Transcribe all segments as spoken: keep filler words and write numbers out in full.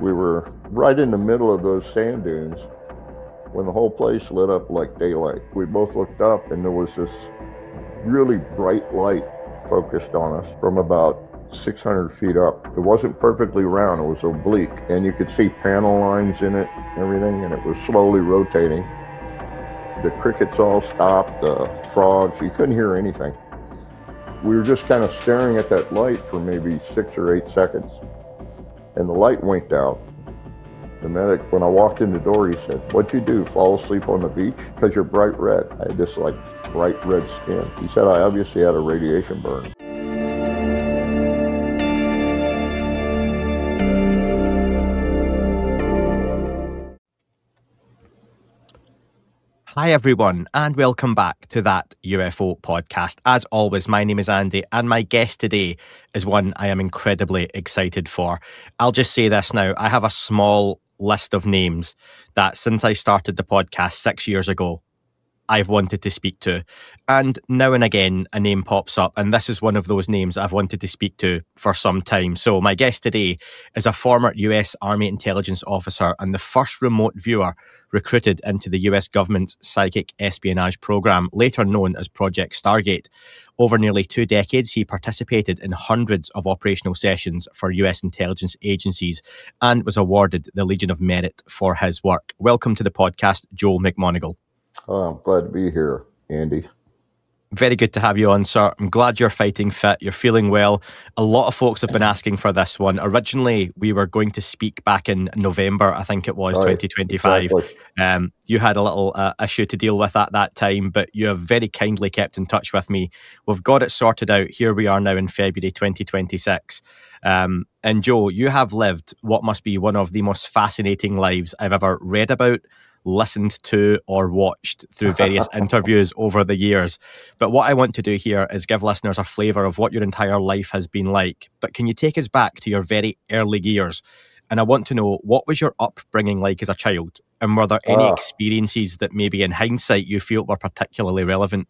we were right in the middle of those sand dunes when the whole place lit up like daylight. We both looked up and there was this really bright light focused on us from about six hundred feet up. It wasn't perfectly round, it was oblique, and you could see panel lines in it, everything, and it was slowly rotating. The crickets all stopped, the frogs, you couldn't hear anything. We were just kind of staring at that light for maybe six or eight seconds, and the light winked out. The medic, when I walked in the door, he said, "What'd you do, fall asleep on the beach? Because you're bright red." I had this like bright red skin. He said I obviously had a radiation burn. Hi everyone, and welcome back to That U F O Podcast. As always, my name is Andy, and my guest today is one I am incredibly excited for. I'll just say this now, I have a small list of names that since I started the podcast six years ago, I've wanted to speak to. And now and again, a name pops up, and this is one of those names I've wanted to speak to for some time. So my guest today is a former U S Army intelligence officer and the first remote viewer recruited into the U S government's psychic espionage program, later known as Project Stargate. Over nearly two decades, he participated in hundreds of operational sessions for U S intelligence agencies and was awarded the Legion of Merit for his work. Welcome to the podcast, Joe McMoneagle. Oh, I'm glad to be here, Andy. Very good to have you on, sir. I'm glad you're fighting fit. You're feeling well. A lot of folks have been asking for this one. Originally, we were going to speak back in November, I think it was, right, twenty twenty-five. Exactly. Um, you had a little uh, issue to deal with at that time, but you have very kindly kept in touch with me. We've got it sorted out. Here we are now in February twenty twenty-six. Um, and Joe, you have lived what must be one of the most fascinating lives I've ever read about, listened to, or watched through various interviews over the years. But what I want to do here is give listeners a flavour of what your entire life has been like. But can you take us back to your very early years? And I want to know, what was your upbringing like as a child? And were there any uh, experiences that maybe in hindsight you feel were particularly relevant?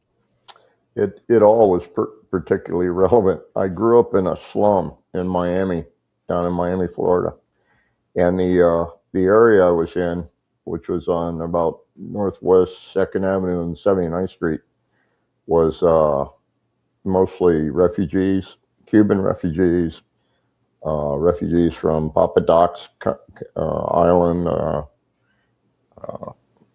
It it all was per- particularly relevant. I grew up in a slum in Miami, down in Miami, Florida. And the uh, the area I was in, which was on about Northwest second Avenue and seventy-ninth Street, was uh, mostly refugees, Cuban refugees, uh, refugees from Papa Doc's uh, Island, uh, uh,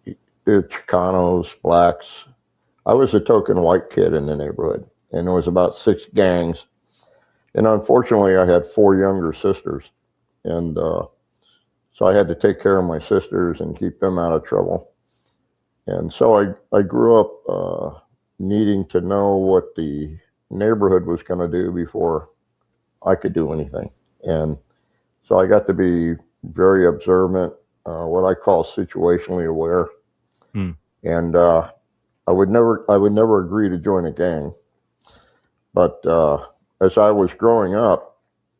Chicanos, blacks. I was a token white kid in the neighborhood, and there was about six gangs. And unfortunately, I had four younger sisters, and uh, so I had to take care of my sisters and keep them out of trouble. And so I, I grew up uh, needing to know what the neighborhood was going to do before I could do anything. And so I got to be very observant, uh, what I call situationally aware. Hmm. And uh, I would never I would never agree to join a gang. But uh, as I was growing up,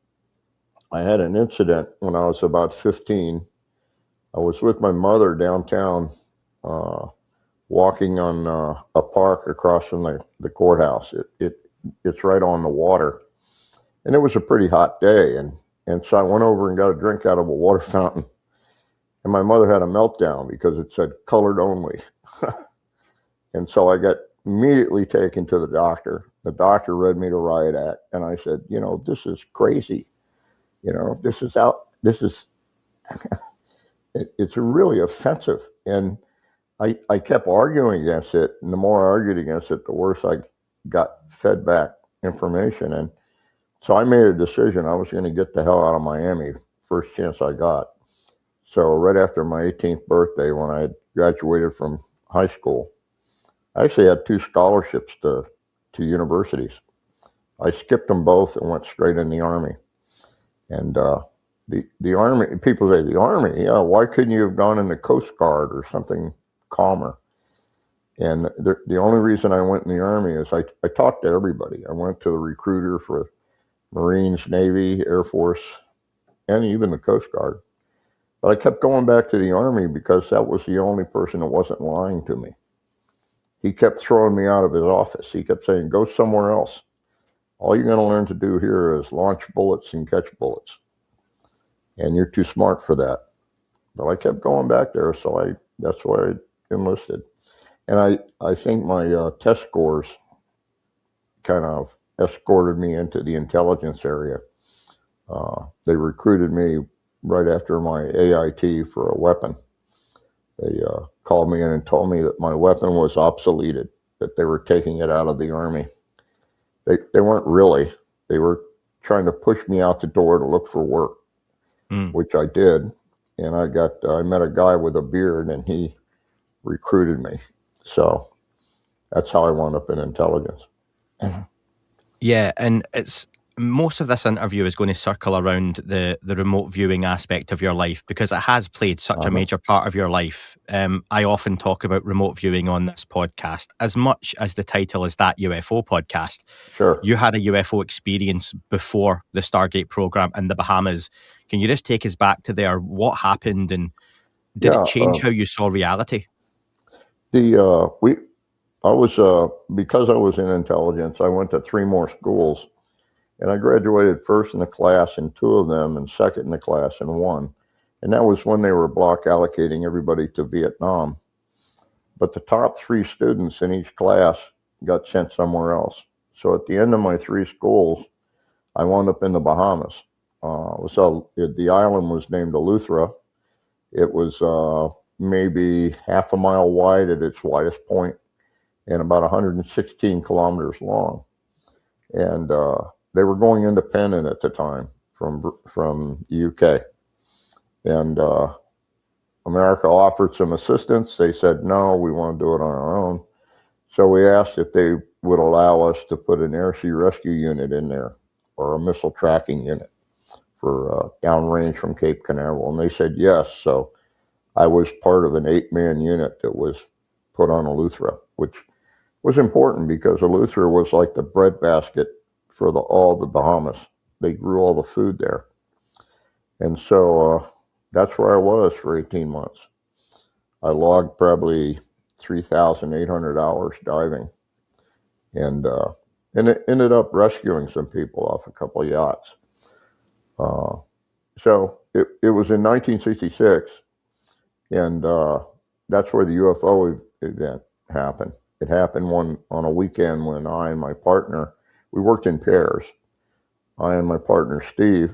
I had an incident when I was about fifteen. I was with my mother downtown, uh, walking on uh, a park across from the, the courthouse. It, it It's right on the water. And it was a pretty hot day. And, and so I went over and got a drink out of a water fountain. And my mother had a meltdown because it said colored only. And so I got immediately taken to the doctor. The doctor read me the riot act. And I said, you know, this is crazy. You know, this is out, this is, it, it's really offensive. And I, I kept arguing against it. And the more I argued against it, the worse I got fed back information. And so I made a decision. I was going to get the hell out of Miami first chance I got. So right after my eighteenth birthday, when I had graduated from high school, I actually had two scholarships to, to universities. I skipped them both and went straight in the Army. And uh, the the Army, people say, the Army, yeah, why couldn't you have gone in the Coast Guard or something calmer? And the, the only reason I went in the Army is I, I talked to everybody. I went to the recruiter for Marines, Navy, Air Force, and even the Coast Guard. But I kept going back to the Army because that was the only person that wasn't lying to me. He kept throwing me out of his office. He kept saying, go somewhere else. All you're going to learn to do here is launch bullets and catch bullets. and you're too smart for that. But I kept going back there, so I that's why I enlisted. And I, I think my uh, test scores kind of escorted me into the intelligence area. Uh, they recruited me right after my A I T for a weapon. They uh, called me in and told me that my weapon was obsoleted, that they were taking it out of the Army. They, they weren't really. They were trying to push me out the door to look for work, mm. which I did. And I got uh, I met a guy with a beard, and he recruited me. So that's how I wound up in intelligence. Yeah, and it's most of this interview is going to circle around the the remote viewing aspect of your life, because it has played such uh-huh. a major part of your life. Um, I often talk about remote viewing on this podcast, as much as the title is That U F O Podcast. Sure. You had a U F O experience before the Stargate program in the Bahamas. Can you just take us back to there? What happened, and did yeah, it change uh, how you saw reality? The uh, we, I was uh, because I was in intelligence, I went to three more schools. And I graduated first in the class in two of them and second in the class in one. And that was when they were block allocating everybody to Vietnam. But the top three students in each class got sent somewhere else. So at the end of my three schools, I wound up in the Bahamas. Uh, so it, the island was named Eleuthera. It was uh, maybe half a mile wide at its widest point and about one hundred sixteen kilometers long. And uh, they were going independent at the time from from the U K. And uh, America offered some assistance. They said, no, we want to do it on our own. So we asked if they would allow us to put an air sea rescue unit in there, or a missile tracking unit for uh, downrange from Cape Canaveral. And they said yes. So I was part of an eight-man unit that was put on Eleuthera, which was important because Eleuthera was like the breadbasket for the, all the Bahamas. They grew all the food there. And so uh, that's where I was for eighteen months. I logged probably three thousand eight hundred hours diving, and uh, and it ended up rescuing some people off a couple of yachts. Uh, so it, it was in nineteen sixty-six, and uh, that's where the U F O event happened. It happened one on a weekend when I and my partner, we worked in pairs. I and my partner, Steve,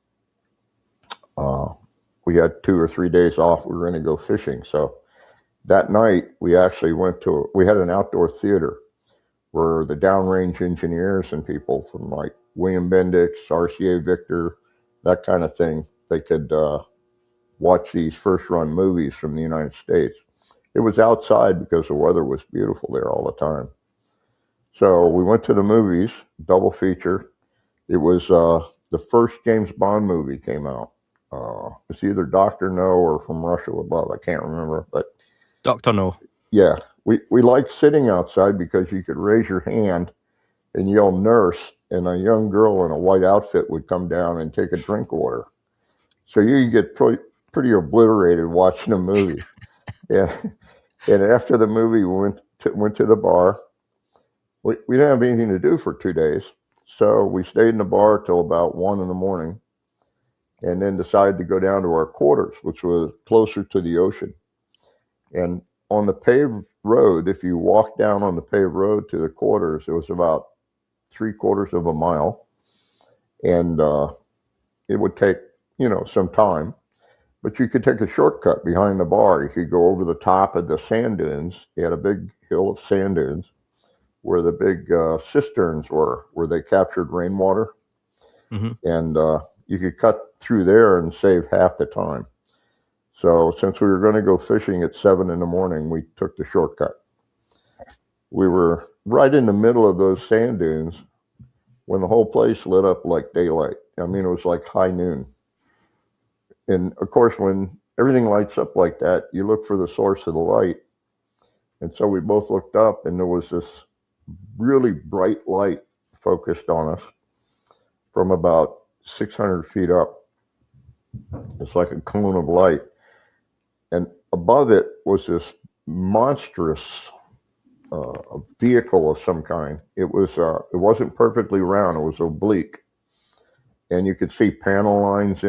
uh, we had two or three days off. We were going to go fishing. So that night, we actually went to, we had an outdoor theater where the downrange engineers and people from like William Bendix, R C A Victor, that kind of thing, they could uh, watch these first run movies from the United States. It was outside because the weather was beautiful there all the time. So we went to the movies, double feature. It was uh, the first James Bond movie came out. Uh, it's either Doctor No or From Russia with Love. I can't remember, but Doctor No. Yeah, we we liked sitting outside because you could raise your hand and yell "nurse," and a young girl in a white outfit would come down and take a drink order. So you get pretty, pretty obliterated watching a movie. Yeah, and after the movie, we went to, went to the bar. We we didn't have anything to do for two days, so we stayed in the bar till about one in the morning, and then decided to go down to our quarters, which was closer to the ocean. And on the paved road, if you walk down on the paved road to the quarters, it was about three quarters of a mile, and uh, it would take you know some time. But you could take a shortcut behind the bar. You could go over the top of the sand dunes. You had a big hill of sand dunes where the big uh, cisterns were, where they captured rainwater. Mm-hmm. And uh, you could cut through there and save half the time. So since we were going to go fishing at seven in the morning, we took the shortcut. We were right in the middle of those sand dunes when the whole place lit up like daylight. I mean, it was like high noon. And of course, when everything lights up like that, you look for the source of the light. And so we both looked up, and there was this really bright light focused on us from about six hundred feet up. It's like a cone of light. And above it was this monstrous uh, vehicle of some kind. It was, uh, it wasn't perfectly round. It was oblique. And you could see panel lines in it.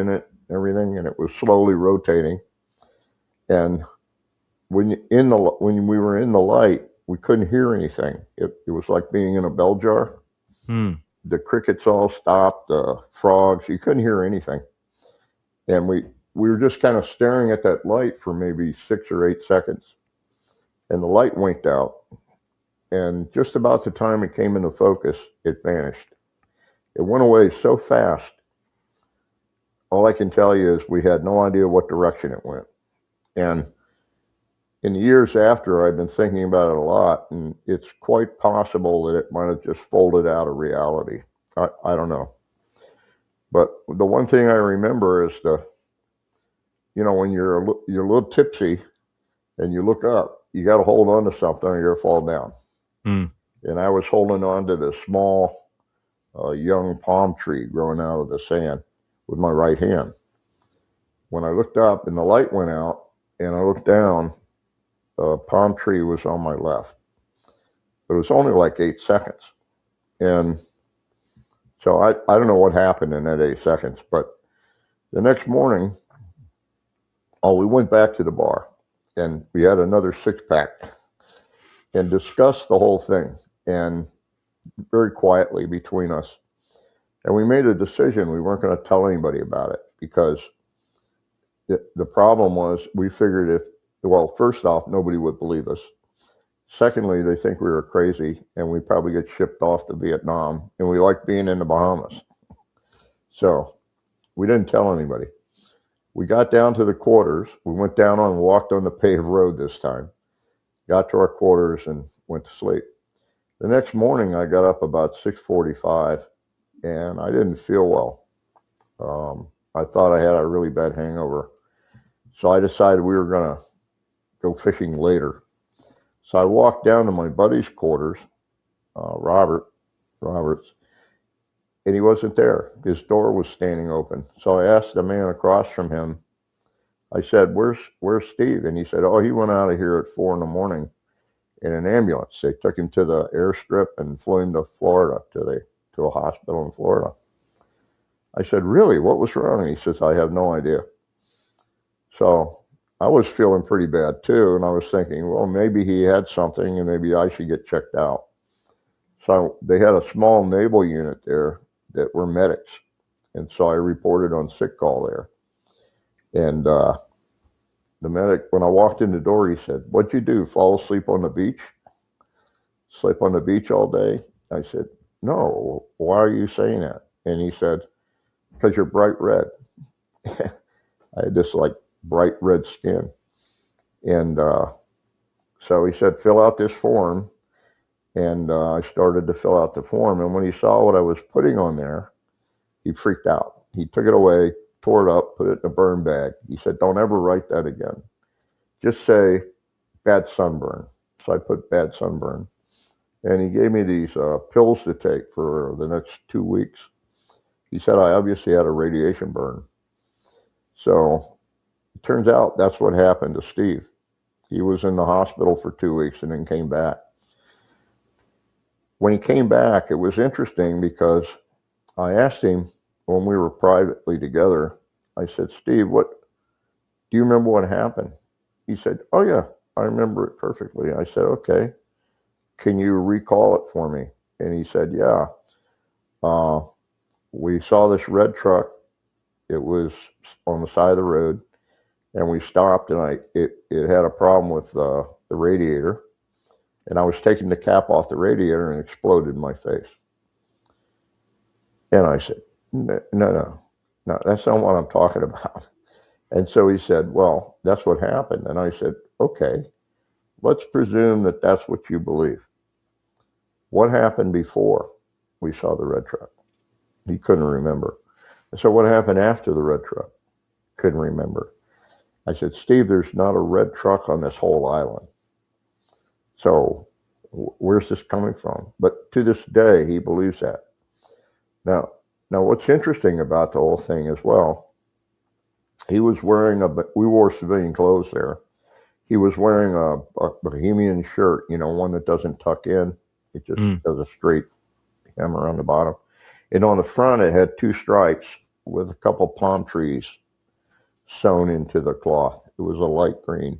everything, and it was slowly rotating. And when you, in the when we were in the light, we couldn't hear anything. It, it was like being in a bell jar. Hmm. The crickets all stopped, the frogs, you couldn't hear anything. And we, we were just kind of staring at that light for maybe six or eight seconds. And the light winked out. And just about the time it came into focus, it vanished. It went away so fast. All I can tell you is we had no idea what direction it went. And in the years after, I've been thinking about it a lot, and it's quite possible that it might have just folded out of reality. I, I don't know. But the one thing I remember is the, you know, when you're a, you're a little tipsy and you look up, you got to hold on to something or you'll fall down. Mm. And I was holding on to this small uh, young palm tree growing out of the sand with my right hand. When I looked up and the light went out and I looked down, a palm tree was on my left. But it was only like eight seconds. And so I, I don't know what happened in that eight seconds, but the next morning, oh, we went back to the bar and we had another six pack and discussed the whole thing, and very quietly between us. And we made a decision. We weren't going to tell anybody about it because the, the problem was we figured if, well, first off, nobody would believe us. Secondly, they think we were crazy and we probably get shipped off to Vietnam, and we like being in the Bahamas. So we didn't tell anybody. We got down to the quarters. We went down on, walked on the paved road this time, got to our quarters and went to sleep. The next morning, I got up about six forty-five and I didn't feel well. Um, I thought I had a really bad hangover. So I decided we were going to go fishing later. So I walked down to my buddy's quarters, uh, Robert Roberts, and he wasn't there. His door was standing open. So I asked the man across from him, I said, where's where's Steve? And he said, oh, he went out of here at four in the morning in an ambulance. They took him to the airstrip and flew him to Florida, to the to a hospital in Florida. I said, really? What was wrong? And he says, I have no idea. So I was feeling pretty bad too, and I was thinking, well, maybe he had something and maybe I should get checked out. So they had a small naval unit there that were medics, and so I reported on sick call there. And uh, the medic, when I walked in the door, he said, what'd you do, fall asleep on the beach? Sleep on the beach all day? I said, no, why are you saying that? And he said, because you're bright red. I had this like bright red skin. And uh, so he said, fill out this form. And uh, I started to fill out the form. And when he saw what I was putting on there, he freaked out. He took it away, tore it up, put it in a burn bag. He said, don't ever write that again. Just say bad sunburn. So I put bad sunburn. And he gave me these uh, pills to take for the next two weeks. He said I obviously had a radiation burn. So it turns out that's what happened to Steve. He was in the hospital for two weeks and then came back. When he came back, it was interesting because I asked him when we were privately together, I said, Steve, what, do you remember what happened? He said, oh yeah, I remember it perfectly. I said, okay, can you recall it for me? And he said, yeah. Uh, we saw this red truck. It was on the side of the road, and we stopped, and I it, it had a problem with uh, the radiator, and I was taking the cap off the radiator and it exploded in my face. And I said, no, no, no, that's not what I'm talking about. And so he said, well, that's what happened. And I said, okay, let's presume that that's what you believe. What happened before we saw the red truck? He couldn't remember. So what happened after the red truck? Couldn't remember. I said, Steve, there's not a red truck on this whole island. So where's this coming from? But to this day, he believes that. Now, now what's interesting about the whole thing as well, he was wearing a, we wore civilian clothes there. He was wearing a, a Bohemian shirt, you know, one that doesn't tuck in. It just mm. does a straight hem around the bottom. And on the front, it had two stripes with a couple palm trees sewn into the cloth. It was a light green.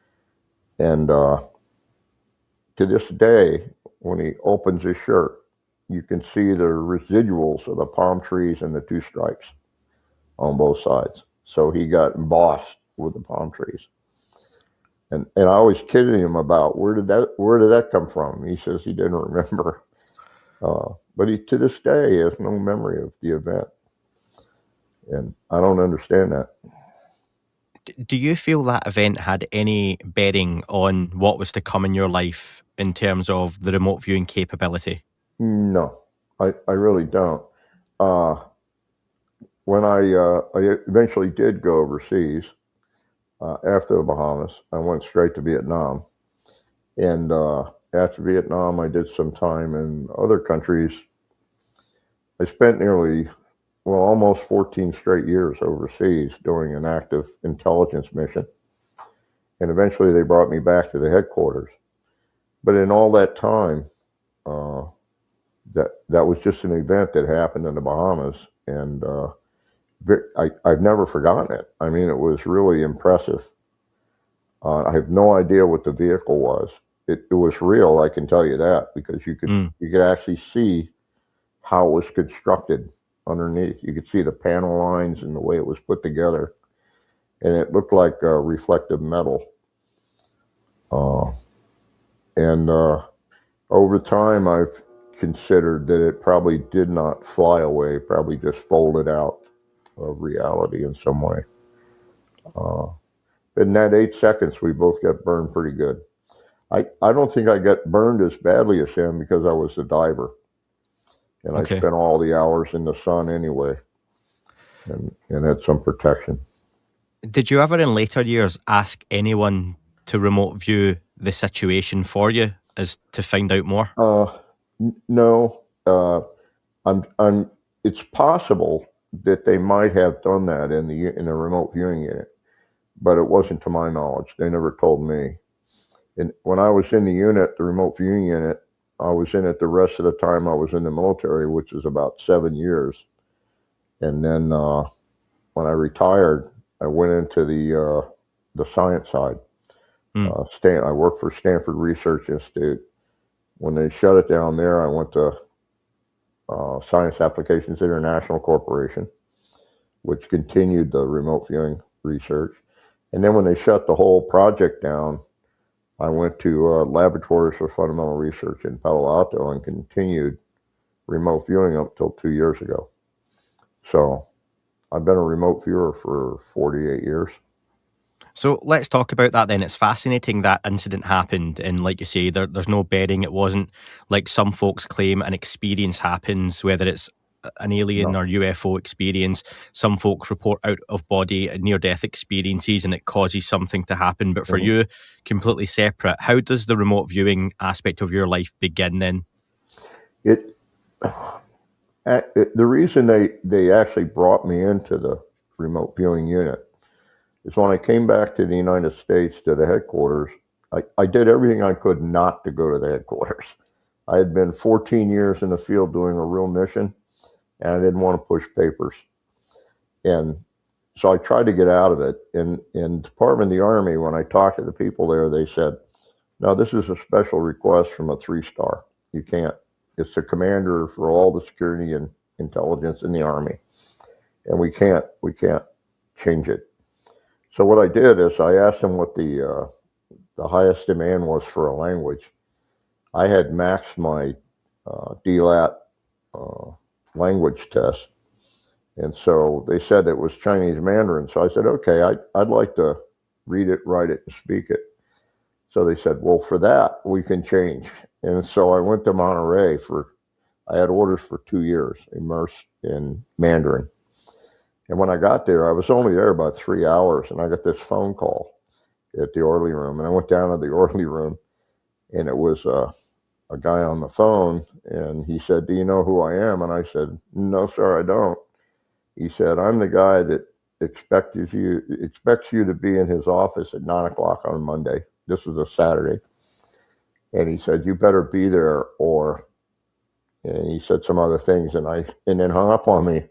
And uh, to this day, when he opens his shirt, you can see the residuals of the palm trees and the two stripes on both sides. So he got embossed with the palm trees. And and I always kidded him about where did that where did that come from? He says he didn't remember. Uh, but he to this day has no memory of the event. And I don't understand that. Do you feel that event had any bearing on what was to come in your life in terms of the remote viewing capability? No, I, I really don't. Uh, when I, uh, I eventually did go overseas uh, after the Bahamas, I went straight to Vietnam. And uh, after Vietnam, I did some time in other countries. I spent nearly, well, almost fourteen straight years overseas doing an active intelligence mission. And eventually they brought me back to the headquarters. But in all that time, uh, that that was just an event that happened in the Bahamas. And uh, I, I've never forgotten it. I mean, it was really impressive. Uh, I have no idea what the vehicle was. It, it was real, I can tell you that, because you could mm. you could actually see how it was constructed underneath. You could see the panel lines and the way it was put together, and it looked like uh, reflective metal. Uh, and uh, over time, I've considered that it probably did not fly away, probably just folded out of reality in some way. Uh, in that eight seconds, we both got burned pretty good. I, I don't think I got burned as badly as him because I was a diver. And okay. I spent all the hours in the sun anyway and, and had some protection. Did you ever in later years ask anyone to remote view the situation for you as to find out more? Uh, n- no. Uh, I'm, I'm, it's possible that they might have done that in the in the remote viewing unit, but it wasn't to my knowledge. They never told me. And when I was in the unit, the remote viewing unit, I was in it the rest of the time I was in the military, which is about seven years. And then uh, when I retired, I went into the uh, the science side. Mm. Uh, Stan- I worked for Stanford Research Institute. When they shut it down there, I went to uh, Science Applications International Corporation, which continued the remote viewing research. And then when they shut the whole project down, I went to uh, Laboratories for Fundamental Research in Palo Alto and continued remote viewing up until two years ago. So I've been a remote viewer for forty-eight years. So let's talk about that then. It's fascinating that incident happened, and like you say, there, there's no bearing. It wasn't like some folks claim an experience happens, whether it's an alien no. or U F O experience. Some folks report out of body near-death experiences and it causes something to happen. But for mm-hmm. you, completely separate. How does the remote viewing aspect of your life begin then? It, it the reason they, they actually brought me into the remote viewing unit is when I came back to the United States to the headquarters, I, I did everything I could not to go to the headquarters. I had been fourteen years in the field doing a real mission, and I didn't want to push papers. And so I tried to get out of it. In in Department of the Army, when I talked to the people there, they said, no, this is a special request from a three-star. You can't. It's the commander for all the security and intelligence in the Army. And we can't, we can't change it. So what I did is I asked them what the uh, the highest demand was for a language. I had maxed my uh, D LAT uh, language test. And so they said it was Chinese Mandarin. So I said, okay, I'd, I'd like to read it, write it, and speak it. So they said, well, for that, we can change. And so I went to Monterey for, I had orders for two years, immersed in Mandarin. And when I got there, I was only there about three hours, and I got this phone call at the orderly room. And I went down to the orderly room, and it was uh, a guy on the phone, and he said, do you know who I am? And I said, no, sir, I don't. He said, I'm the guy that expects you, expects you to be in his office at nine o'clock on Monday. This was a Saturday. And he said, you better be there, or, and he said some other things, and I, and then hung up on me.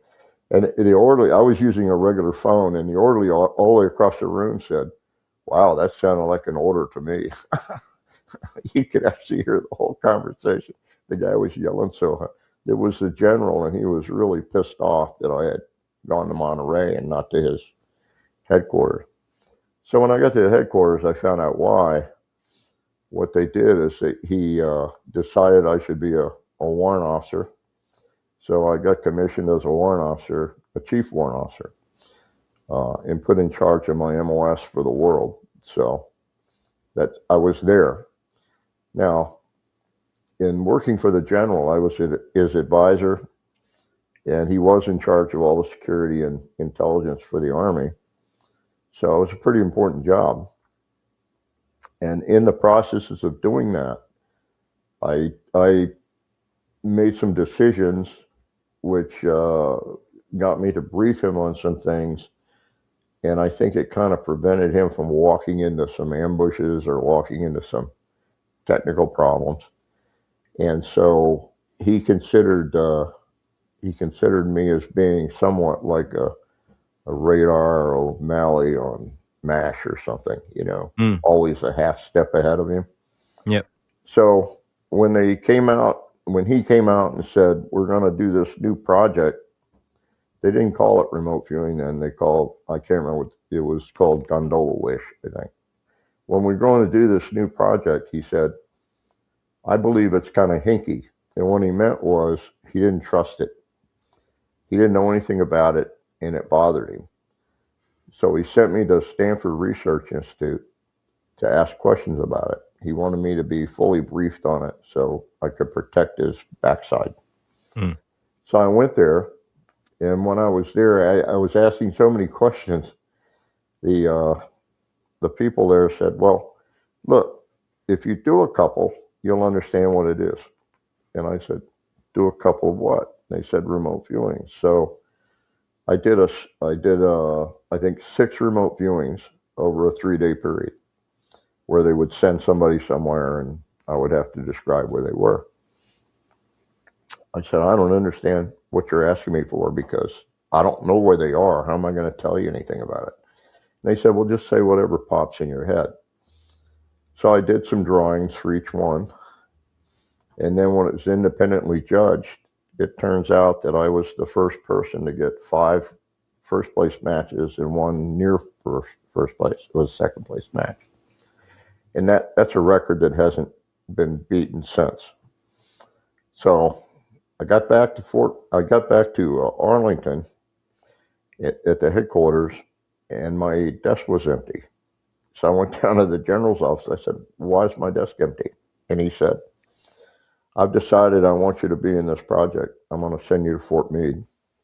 And the orderly, I was using a regular phone, and the orderly all, all the way across the room said, "Wow, that sounded like an order to me." You could actually hear the whole conversation. The guy was yelling so hard. It was the general, and he was really pissed off that I had gone to Monterey and not to his headquarters. So when I got to the headquarters, I found out why. What they did is they, he uh, decided I should be a, a warrant officer. So I got commissioned as a warrant officer, a chief warrant officer, uh, and put in charge of my M O S for the world. So that I was there. Now, in working for the general, I was his advisor, and he was in charge of all the security and intelligence for the Army. So it was a pretty important job. And in the processes of doing that, I I made some decisions which uh, got me to brief him on some things. And I think it kind of prevented him from walking into some ambushes or walking into some technical problems. And so he considered uh, he considered me as being somewhat like a, a Radar or O'Malley on MASH or something, you know, mm. always a half step ahead of him. Yep. So when they came out, when he came out and said, "We're going to do this new project," they didn't call it remote viewing then. They called, I can't remember what it was called, Gondola Wish, I think. When we're going to do this new project, he said, "I believe it's kind of hinky." And what he meant was he didn't trust it. He didn't know anything about it, and it bothered him. So he sent me to Stanford Research Institute to ask questions about it. He wanted me to be fully briefed on it so I could protect his backside. Mm. So I went there, and when I was there, I, I was asking so many questions. The uh, the people there said, "Well, look, if you do a couple, you'll understand what it is." And I said, "Do a couple of what?" They said, "Remote viewing." So I did a, I did a, I think six remote viewings over a three-day period, where they would send somebody somewhere and I would have to describe where they were. I said, "I don't understand what you're asking me for because I don't know where they are. How am I going to tell you anything about it?" And they said, "Well, just say whatever pops in your head." So I did some drawings for each one. And then when it was independently judged, it turns out that I was the first person to get five first place matches and one near first, first place. It was a second place match. And that, that's a record that hasn't been beaten since. So I got back to Fort, I got back to uh, Arlington at, at the headquarters, and my desk was empty. So I went down to the general's office. I said, "Why is my desk empty?" And he said, "I've decided I want you to be in this project. I'm going to send you to Fort Meade."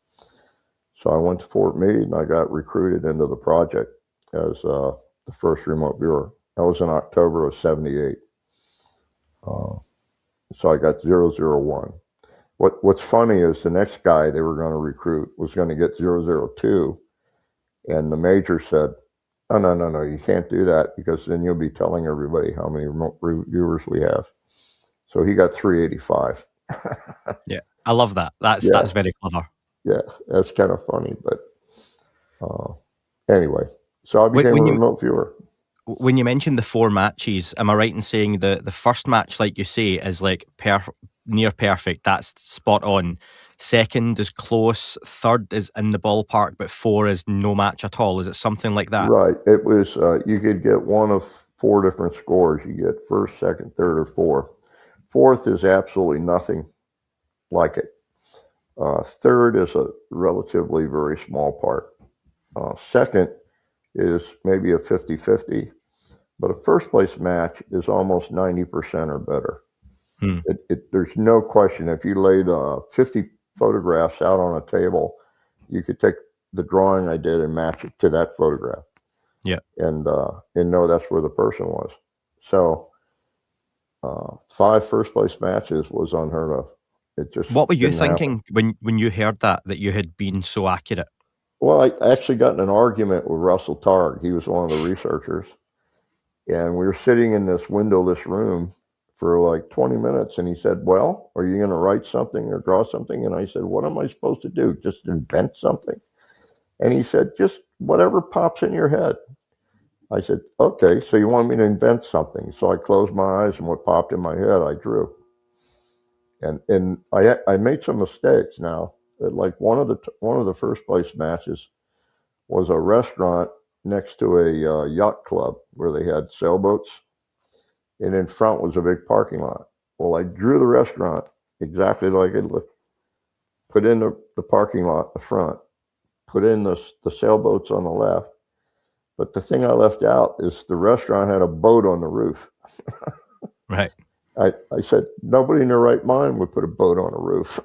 So I went to Fort Meade and I got recruited into the project as uh, the first remote viewer. That was in October of seventy-eight. Uh, so I got zero zero one. What What's funny is the next guy they were going to recruit was going to get zero zero two, and the major said, "Oh, no, no, no, you can't do that because then you'll be telling everybody how many remote viewers we have." So he got three eighty-five. Yeah, I love that. That's yeah. that's very clever. Yeah, that's kind of funny, but uh, anyway. So I became when, when a remote you, viewer. When you mentioned the four matches, am I right in saying the the first match, like you say, is like perf- near perfect? That's spot on. Second is close. Third is in the ballpark, but four is no match at all. Is it something like that? Right. It was. Uh, you could get one of four different scores. You get first, second, third, or fourth. Fourth is absolutely nothing like it. Uh, third is a relatively very small part. Uh, second is maybe a fifty-fifty, but a first place match is almost ninety percent or better. Hmm. It, it, there's no question. If you laid uh, fifty photographs out on a table, you could take the drawing I did and match it to that photograph. Yeah. And, uh, and know that's where the person was. So uh, five first place matches was unheard of. It just what were you thinking happen. when when you heard that that you had been so accurate? Well, I actually got in an argument with Russell Targ. He was one of the researchers, and we were sitting in this windowless room for like twenty minutes. And he said, well, are you going to write something or draw something? And I said, what am I supposed to do? Just invent something? And he said, just whatever pops in your head. I said, okay, so you want me to invent something. So I closed my eyes, and what popped in my head, I drew. And and I I made some mistakes now. Like one of the one of the first place matches was a restaurant next to a uh, yacht club where they had sailboats, and in front was a big parking lot. Well, I drew the restaurant exactly like it looked. Put in the, the parking lot, the front. Put in the the sailboats on the left. But the thing I left out is the restaurant had a boat on the roof. Right. I, I said, nobody in their right mind would put a boat on a roof.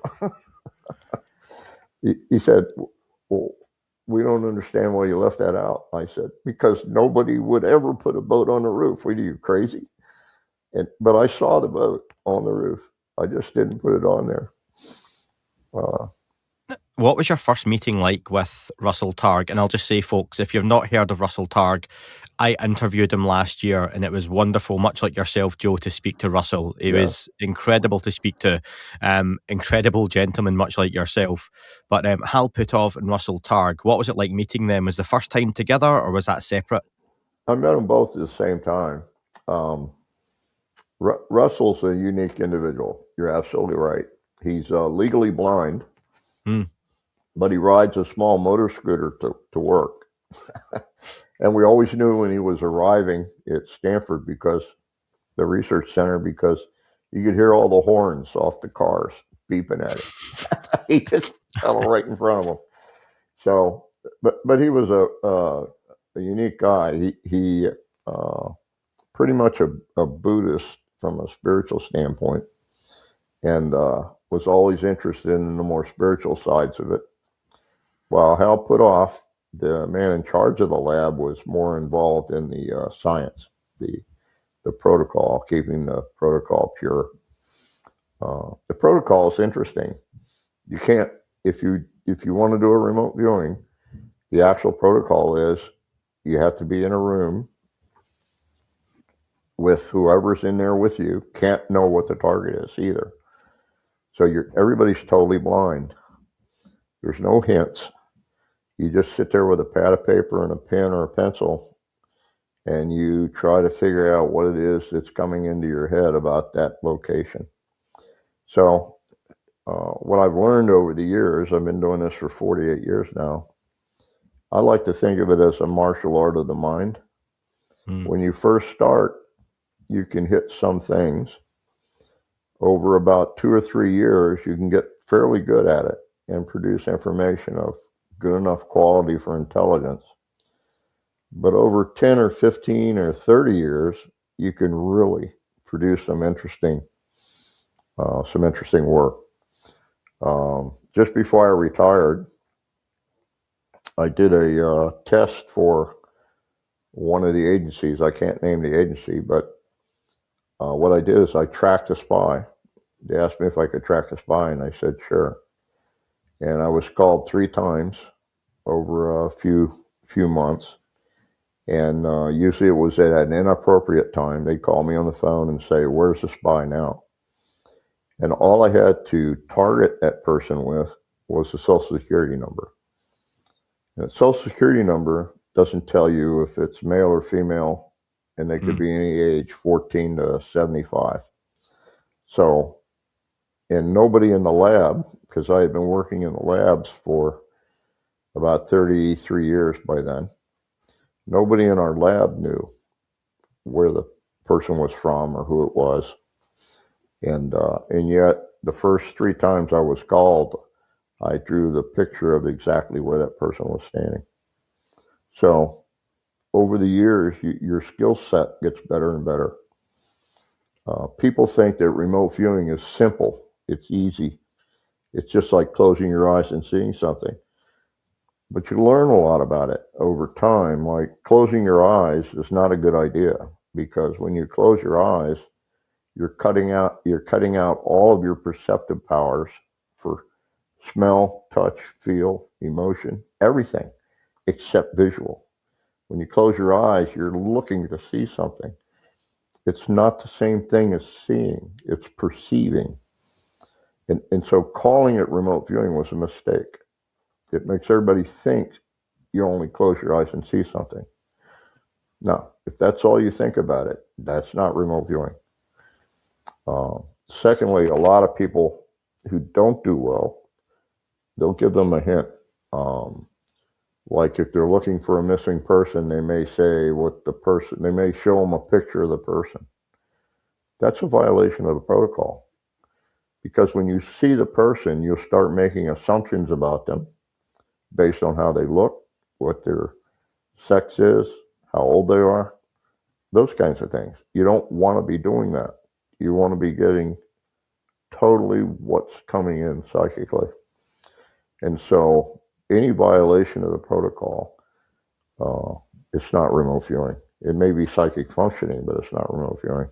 he, he said, well, we don't understand why you left that out. I said, because nobody would ever put a boat on the roof. What are you, crazy? And but I saw the boat on the roof. I just didn't put it on there. Uh, What was your first meeting like with Russell Targ? And I'll just say, folks, if you've not heard of Russell Targ, I interviewed him last year, and it was wonderful, much like yourself, Joe, to speak to Russell. It yeah. was incredible to speak to, um, incredible gentlemen, much like yourself. But um, Hal Puthoff and Russell Targ, what was it like meeting them? Was the first time together, or was that separate? I met them both at the same time. Um, Ru- Russell's a unique individual. You're absolutely right. He's uh, legally blind. Mm. But he rides a small motor scooter to, to work. And we always knew when he was arriving at Stanford, because the research center, because you could hear all the horns off the cars beeping at him. He just fell right in front of him. So, but but he was a uh, a unique guy. He he uh, pretty much a, a Buddhist from a spiritual standpoint, and uh, was always interested in the more spiritual sides of it. While Hal Puthoff, the man in charge of the lab, was more involved in the uh, science, the the protocol, keeping the protocol pure. Uh, the protocol is interesting. You can't, if you if you want to do a remote viewing, the actual protocol is you have to be in a room with whoever's in there with you. Can't know what the target is either. So you're everybody's totally blind. There's no hints. You just sit there with a pad of paper and a pen or a pencil, and you try to figure out what it is that's coming into your head about that location. So uh, what I've learned over the years, I've been doing this for forty-eight years now, I like to think of it as a martial art of the mind. Mm. When you first start, you can hit some things. Over about two or three years, you can get fairly good at it and produce information of good enough quality for intelligence. But over ten or fifteen or thirty years, you can really produce some interesting, uh, some interesting work. Um, just before I retired, I did a uh, test for one of the agencies. I can't name the agency, but uh, what I did is I tracked a spy. They asked me if I could track a spy, and I said, sure. And I was called three times over a few few months. And uh, usually it was at an inappropriate time. They'd call me on the phone and say, where's the spy now? And all I had to target that person with was the Social Security number. And the Social Security number doesn't tell you if it's male or female, and they could mm. be any age, fourteen to seventy-five. So, and nobody in the lab, because I had been working in the labs for about thirty-three years by then, nobody in our lab knew where the person was from or who it was. And uh, and yet, the first three times I was called, I drew the picture of exactly where that person was standing. So, over the years, you, your skill set gets better and better. Uh, people think that remote viewing is simple. It's easy. It's just like closing your eyes and seeing something. But you learn a lot about it over time. Like closing your eyes is not a good idea, because when you close your eyes, you're cutting out you're cutting out all of your perceptive powers for smell, touch, feel, emotion, everything except visual. When you close your eyes, you're looking to see something. it's not the same thing as seeing. It's perceiving. And, and so calling it remote viewing was a mistake. It makes everybody think you only close your eyes and see something. No, if that's all you think about it, that's not remote viewing. Uh, secondly, a lot of people who don't do well, they'll give them a hint. Um, like if they're looking for a missing person, they may say what the person, they may show them a picture of the person. That's a violation of the protocol. Because when you see the person, you'll start making assumptions about them based on how they look, what their sex is, how old they are, those kinds of things. You don't want to be doing that. You want to be getting totally what's coming in psychically. And so any violation of the protocol, uh, it's not remote viewing. It may be psychic functioning, but it's not remote viewing.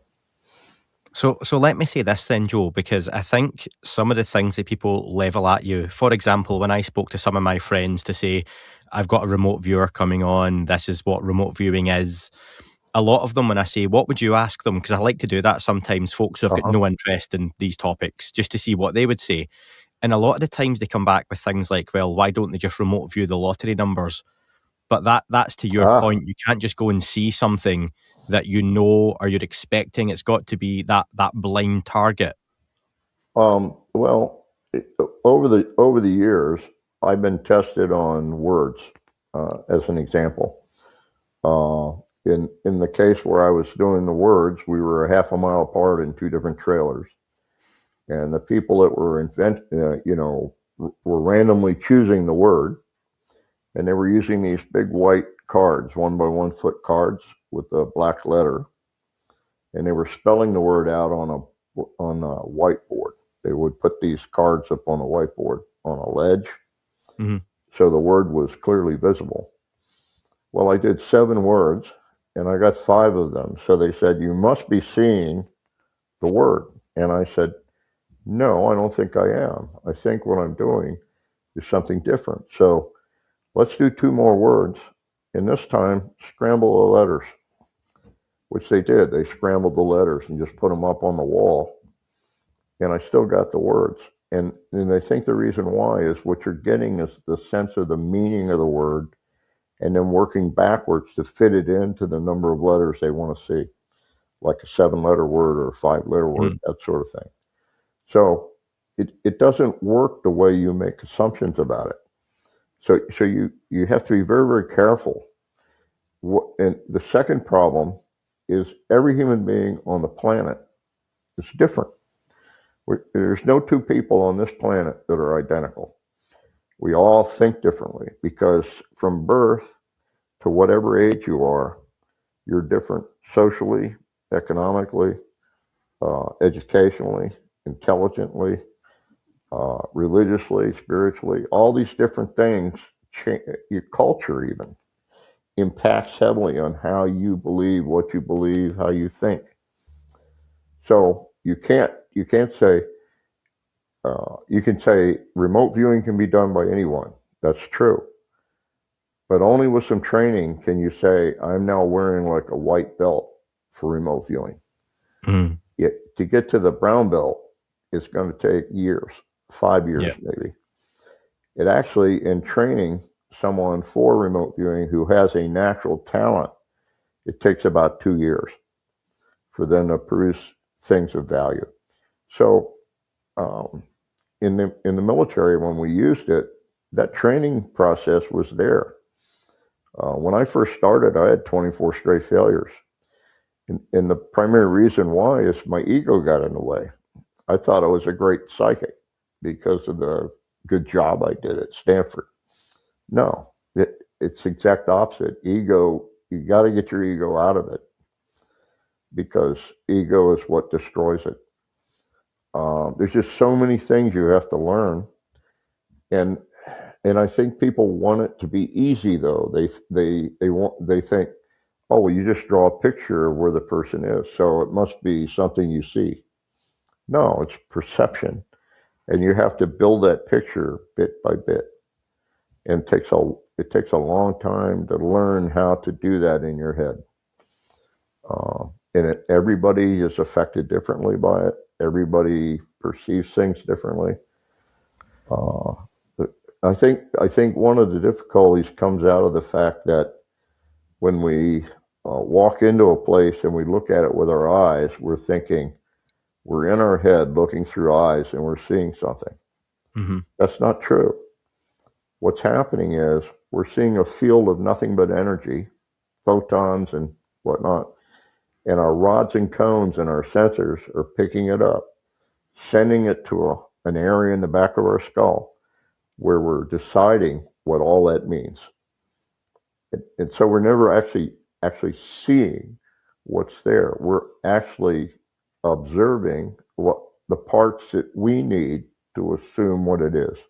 So, so let me say this then, Joe, because I think some of the things that people level at you, for example, when I spoke to some of my friends to say, I've got a remote viewer coming on, this is what remote viewing is. A lot of them, when I say, what would you ask them? Because I like to do that sometimes, folks who have uh-huh. got no interest in these topics, just to see what they would say. And a lot of the times they come back with things like, well, why don't they just remote view the lottery numbers? But that that's to your ah. point. You can't just go and see something that you know or you're expecting. It's got to be that that blind target. Um, well, it, over the over the years, I've been tested on words, uh, as an example. Uh, in in the case where I was doing the words, we were a half a mile apart in two different trailers, and the people that were invent, uh, you know, r- were randomly choosing the word, and they were using these big white cards, one by one foot cards with a black letter, and they were spelling the word out on a on a whiteboard. They would put these cards up on a whiteboard on a ledge, mm-hmm. so the word was clearly visible. Well, I did seven words, and I got five of them. So they said, you must be seeing the word. And I said, no, I don't think I am. I think what I'm doing is something different. So let's do two more words. And this time, scramble the letters, which they did. They scrambled the letters and just put them up on the wall. And I still got the words. And, and I think the reason why is what you're getting is the sense of the meaning of the word, and then working backwards to fit it into the number of letters they want to see, like a seven-letter word or a five-letter word, mm. that sort of thing. So it, it doesn't work the way you make assumptions about it. So so you, you have to be very, very careful. And the second problem is every human being on the planet is different. There's no two people on this planet that are identical. We all think differently because from birth to whatever age you are, you're different socially, economically, uh, educationally, intelligently, uh, religiously, spiritually. All these different things, cha- your culture even, impacts heavily on how you believe, what you believe, how you think. So you can't you can't say, uh, you can say remote viewing can be done by anyone. That's true. But only with some training can you say, I'm now wearing like a white belt for remote viewing. Mm. It, to get to the brown belt, it's going to take years, five years yeah. maybe. It actually, in training someone for remote viewing who has a natural talent, it takes about two years for them to produce things of value. So um, in the in the military, when we used it, that training process was there. Uh, when I first started, I had twenty-four straight failures. And, and the primary reason why is my ego got in the way. I thought I was a great psychic because of the good job I did at Stanford. No, it, it's exact opposite. Ego, you got to get your ego out of it because ego is what destroys it. Uh, there's just so many things you have to learn. And And I think people want it to be easy, though. They they they want they think, oh, well, you just draw a picture of where the person is, so it must be something you see. No, it's perception, and you have to build that picture bit by bit. And it takes a it takes a long time to learn how to do that in your head. Uh, and it, everybody is affected differently by it. Everybody perceives things differently. Uh, I think I think one of the difficulties comes out of the fact that when we uh, walk into a place and we look at it with our eyes, we're thinking we're in our head looking through eyes and we're seeing something. Mm-hmm. That's not true. What's happening is we're seeing a field of nothing but energy, photons and whatnot, and our rods and cones and our sensors are picking it up, sending it to a, an area in the back of our skull where we're deciding what all that means. And, and so we're never actually actually seeing what's there. We're actually observing what the parts that we need to assume what it is.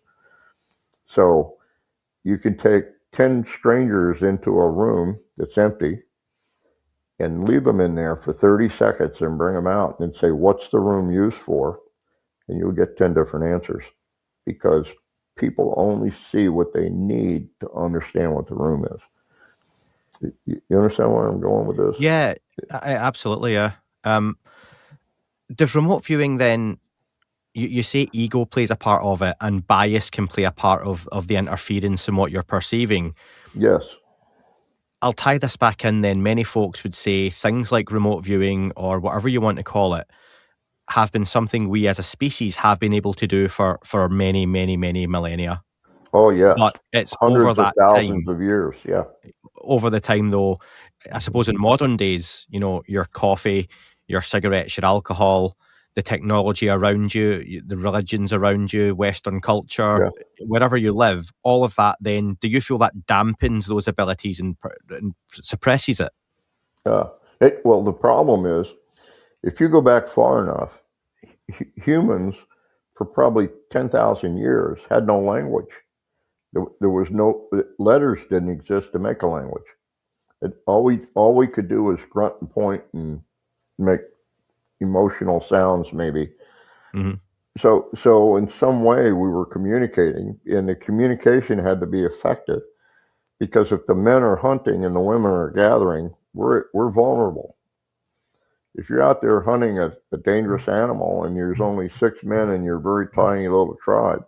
So you can take ten strangers into a room that's empty and leave them in there for thirty seconds and bring them out and say, what's the room used for? And you'll get ten different answers, because people only see what they need to understand what the room is. You understand where I'm going with this? Yeah, I, absolutely. Yeah. Um, does remote viewing then, you, you say ego plays a part of it and bias can play a part of, of the interference in what you're perceiving? Yes. I'll tie this back in then. Many folks would say things like remote viewing, or whatever you want to call it, have been something we as a species have been able to do for, for many, many, many millennia. Oh, yes. But it's Hundreds over that of thousands time, of years, yeah. Over the time, though, I suppose in modern days, you know, your coffee, your cigarettes, your alcohol, the technology around you, the religions around you, Western culture, yeah. Wherever you live, all of that then, do you feel that dampens those abilities and, and suppresses it? Uh, it? Well, the problem is, if you go back far enough, h- humans for probably ten thousand years had no language. There, there was no, letters didn't exist to make a language. It, all we all we could do was grunt and point and make emotional sounds, maybe. Mm-hmm. So, so in some way we were communicating, and the communication had to be effective, because if the men are hunting and the women are gathering, we're we're vulnerable. If you're out there hunting a, a dangerous animal and there's only six men and you're a very tiny little tribe,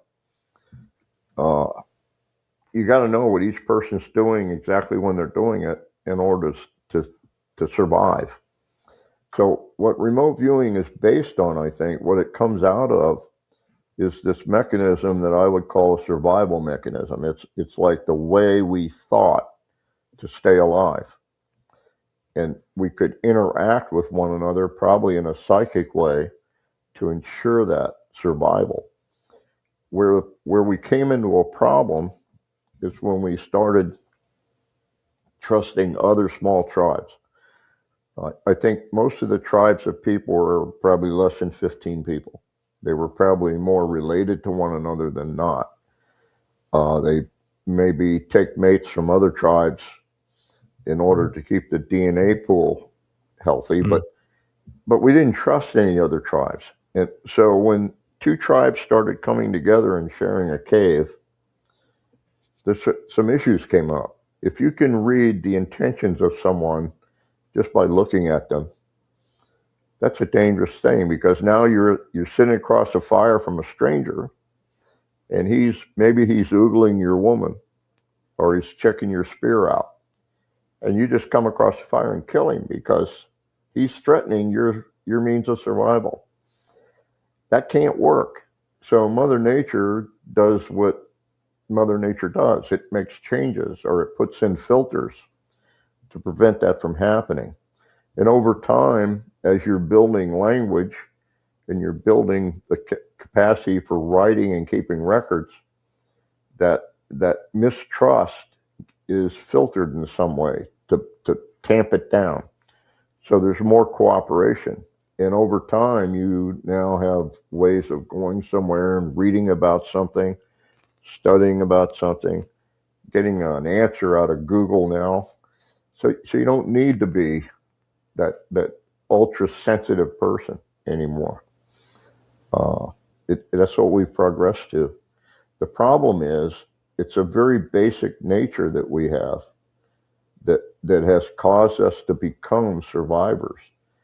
uh, you got to know what each person's doing exactly when they're doing it in order to to survive. So what remote viewing is based on, I think, what it comes out of is this mechanism that I would call a survival mechanism. It's it's like the way we thought to stay alive. And we could interact with one another probably in a psychic way to ensure that survival. Where where we came into a problem is when we started trusting other small tribes. Uh, I think most of the tribes of people were probably less than fifteen people. They were probably more related to one another than not. Uh, they maybe take mates from other tribes in order to keep the D N A pool healthy, mm-hmm. but but we didn't trust any other tribes. And so when two tribes started coming together and sharing a cave, there's some issues came up. If you can read the intentions of someone just by looking at them, that's a dangerous thing, because now you're you're sitting across a fire from a stranger, and he's maybe he's oogling your woman, or he's checking your spear out, and you just come across the fire and kill him because he's threatening your your means of survival. That can't work. So Mother Nature does what Mother Nature does. It makes changes, or it puts in filters to prevent that from happening. And over time, as you're building language and you're building the ca- capacity for writing and keeping records, that that mistrust is filtered in some way to, to tamp it down. So there's more cooperation. And over time, you now have ways of going somewhere and reading about something, studying about something, getting an answer out of Google now. So, so you don't need to be that that ultra sensitive person anymore. Uh, it, that's what we've progressed to. The problem is it's a very basic nature that we have that that has caused us to become survivors.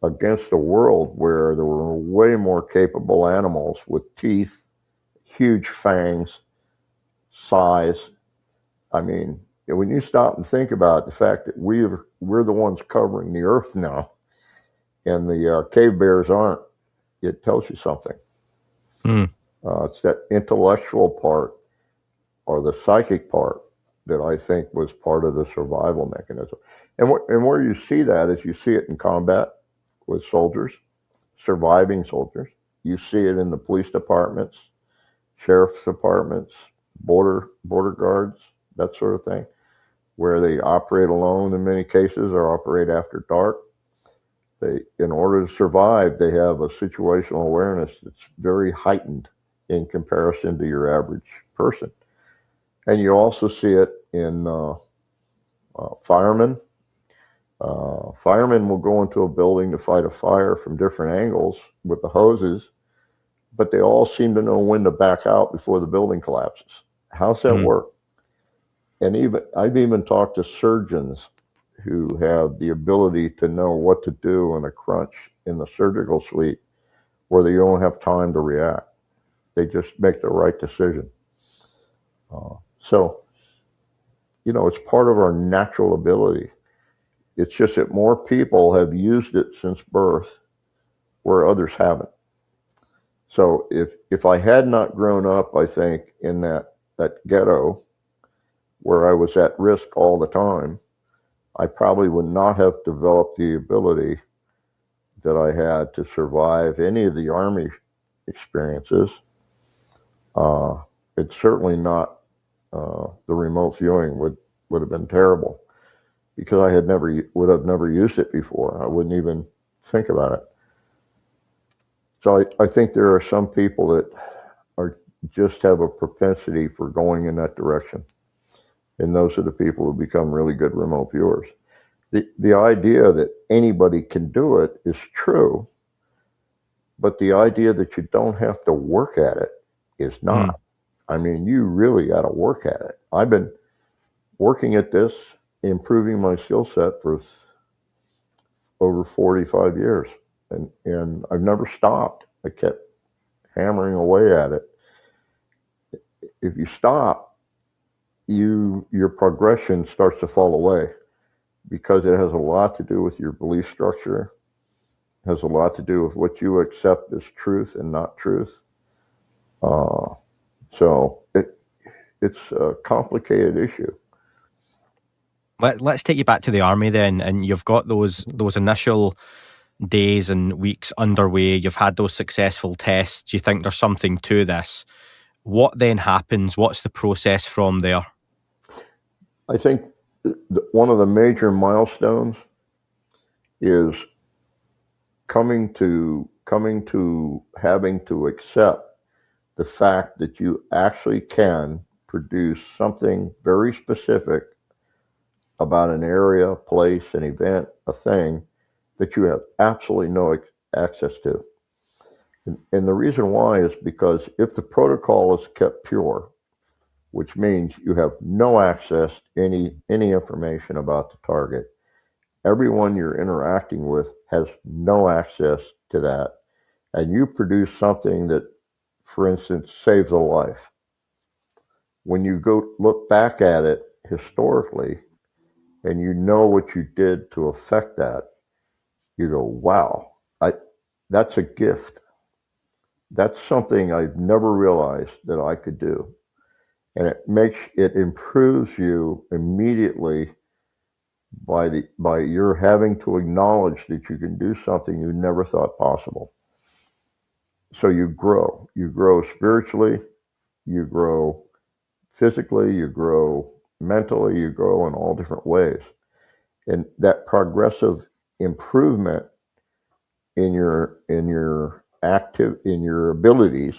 against a world where there were way more capable animals with teeth, huge fangs, size. I mean, when you stop and think about the fact that we're, we're the ones covering the earth now, and the uh, cave bears aren't, it tells you something. Mm. Uh, it's that intellectual part or the psychic part that I think was part of the survival mechanism. And, wh- and where you see that is you see it in combat with soldiers, surviving soldiers. You see it in the police departments, sheriff's departments, border border guards, that sort of thing, where they operate alone in many cases or operate after dark. They, in order to survive, they have a situational awareness that's very heightened in comparison to your average person. And you also see it in uh, uh, firemen. Uh, firemen will go into a building to fight a fire from different angles with the hoses, but they all seem to know when to back out before the building collapses. How's that mm. work? And even I've even talked to surgeons who have the ability to know what to do in a crunch in the surgical suite where they don't have time to react. They just make the right decision. Uh, so, you know, it's part of our natural ability. It's just that more people have used it since birth where others haven't. So if if I had not grown up, I think, in that, that ghetto where I was at risk all the time, I probably would not have developed the ability that I had to survive any of the Army experiences. Uh, it's certainly not uh, the remote viewing would, would have been terrible because I had never would have never used it before. I wouldn't even think about it. So I, I think there are some people that are just have a propensity for going in that direction. And those are the people who become really good remote viewers. The, the idea that anybody can do it is true, but the idea that you don't have to work at it is not. Mm. I mean, you really got to work at it. I've been working at this, improving my skill set for th- over forty-five years, and, and I've never stopped. I kept hammering away at it. If you stop, you your progression starts to fall away because it has a lot to do with your belief structure, has a lot to do with what you accept as truth and not truth. Uh, so it it's a complicated issue. Let, let's take you back to the Army then, and you've got those those initial days and weeks underway. You've had those successful tests. You think there's something to this. What then happens? What's the process from there? I think one of the major milestones is coming to coming to having to accept the fact that you actually can produce something very specific about an area, place, an event, a thing that you have absolutely no access to. And, and the reason why is because if the protocol is kept pure, which means you have no access to any, any information about the target, everyone you're interacting with has no access to that, and you produce something that, for instance, saves a life. When you go look back at it historically, and you know what you did to affect that, you go, wow, I, that's a gift. That's something I've never realized that I could do. And it makes, it improves you immediately by the, by your having to acknowledge that you can do something you never thought possible. So you grow, you grow spiritually, you grow physically, you grow mentally, you grow in all different ways. And that progressive improvement in your in your active in your abilities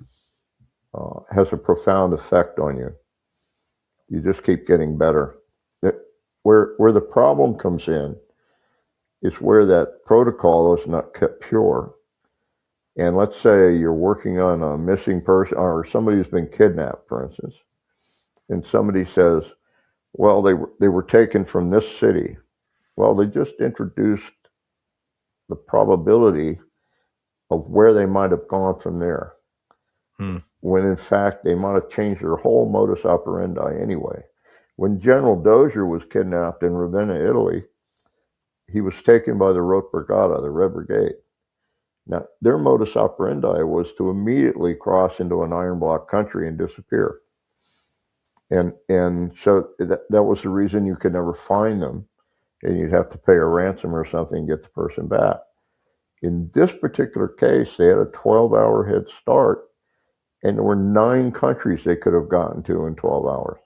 uh, has a profound effect on you. You just keep getting better. That where where the problem comes in is where that protocol is not kept pure. And let's say you're working on a missing person or somebody who's been kidnapped, for instance, and somebody says, well, they were they were taken from this city. Well, they just introduced the probability of where they might have gone from there. Hmm. When in fact they might have changed their whole modus operandi anyway. When General Dozier was kidnapped in Ravenna, Italy, he was taken by the Rot Brigada, the Red Brigade. Now, their modus operandi was to immediately cross into an iron block country and disappear. And and so that, that was the reason you could never find them, and you'd have to pay a ransom or something to get the person back. In this particular case, they had a twelve-hour head start, and there were nine countries they could have gotten to in twelve hours.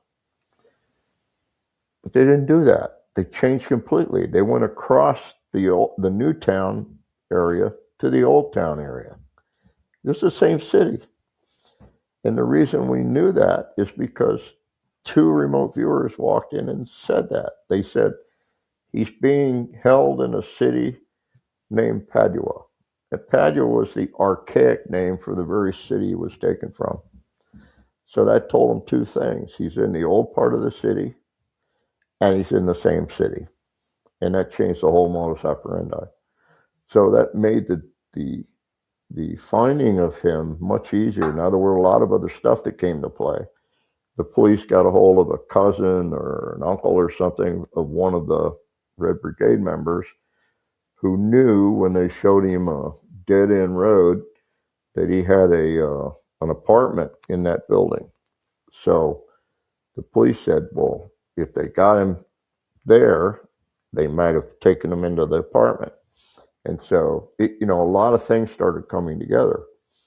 But they didn't do that. They changed completely. They went across the old, the new town area to the old town area. It's the same city. And the reason we knew that is because two remote viewers walked in and said that. They said, he's being held in a city named Padua. And Padua was the archaic name for the very city he was taken from. So that told him two things. He's in the old part of the city, and he's in the same city. And that changed the whole modus operandi. So that made the the the finding of him much easier. Now, there were a lot of other stuff that came to play. The police got a hold of a cousin or an uncle or something of one of the Red Brigade members who knew when they showed him a dead-end road that he had a uh, an apartment in that building. So the police said, well, if they got him there, they might have taken him into the apartment. And so, it, you know, a lot of things started coming together.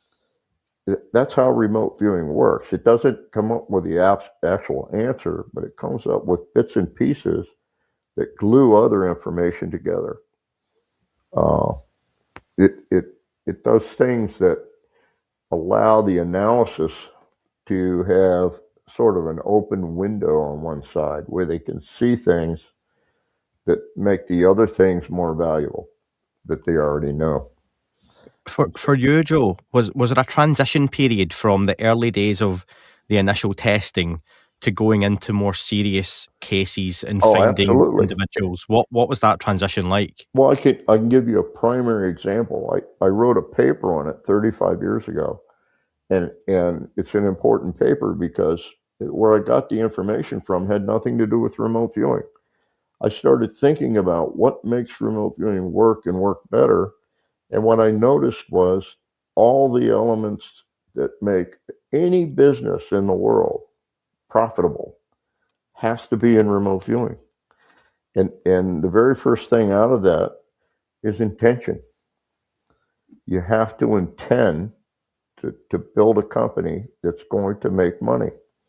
That's how remote viewing works. It doesn't come up with the actual answer, but it comes up with bits and pieces that glue other information together. Uh, it it it does things that allow the analysis to have sort of an open window on one side where they can see things that make the other things more valuable that they already know. For for you, Joe, was was there a transition period from the early days of the initial testing to going into more serious cases and oh, finding absolutely. individuals? What what was that transition like? Well, I can I can give you a primary example. I, I wrote a paper on it thirty-five years ago, and and it's an important paper because where I got the information from had nothing to do with remote viewing. I started thinking about what makes remote viewing work and work better. And what I noticed was all the elements that make any business in the world profitable has to be in remote viewing. And, and the very first thing out of that is intention. You have to intend to, to build a company that's going to make money.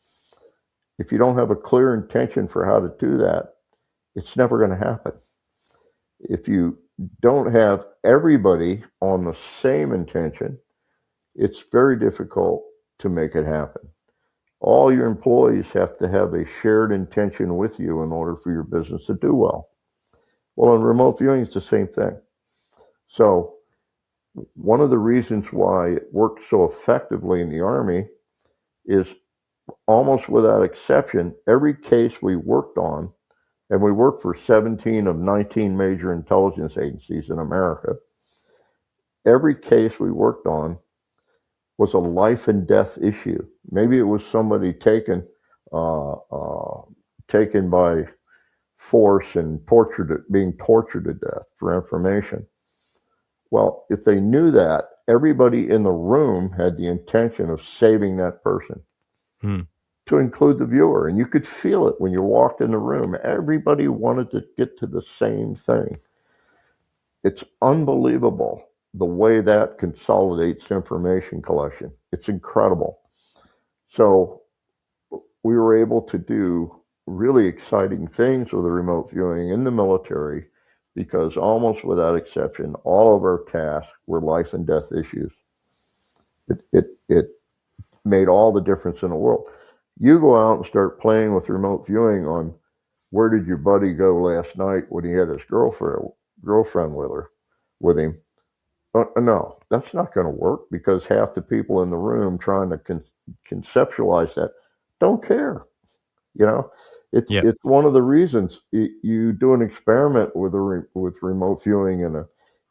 If you don't have a clear intention for how to do that, it's never going to happen. If you don't have everybody on the same intention, it's very difficult to make it happen. All your employees have to have a shared intention with you in order for your business to do well. Well, in remote viewing, it's the same thing. So one of the reasons why it worked so effectively in the Army is almost without exception, every case we worked on, and we worked for seventeen of nineteen major intelligence agencies in America. Every case we worked on was a life and death issue. Maybe it was somebody taken uh, uh, taken by force and tortured, being tortured to death for information. Well, if they knew that, everybody in the room had the intention of saving that person. Hmm. To include the viewer. And you could feel it when you walked in the room. Everybody wanted to get to the same thing. It's unbelievable the way that consolidates information collection. It's incredible. So we were able to do really exciting things with the remote viewing in the military because almost without exception, all of our tasks were life and death issues. It, it, it made all the difference in the world. You go out and start playing with remote viewing on where did your buddy go last night when he had his girlfriend girlfriend with her, with him. Uh, no, that's not going to work because half the people in the room trying to con- conceptualize that don't care. You know, it's Yeah. it's one of the reasons it, you do an experiment with a re- with remote viewing in a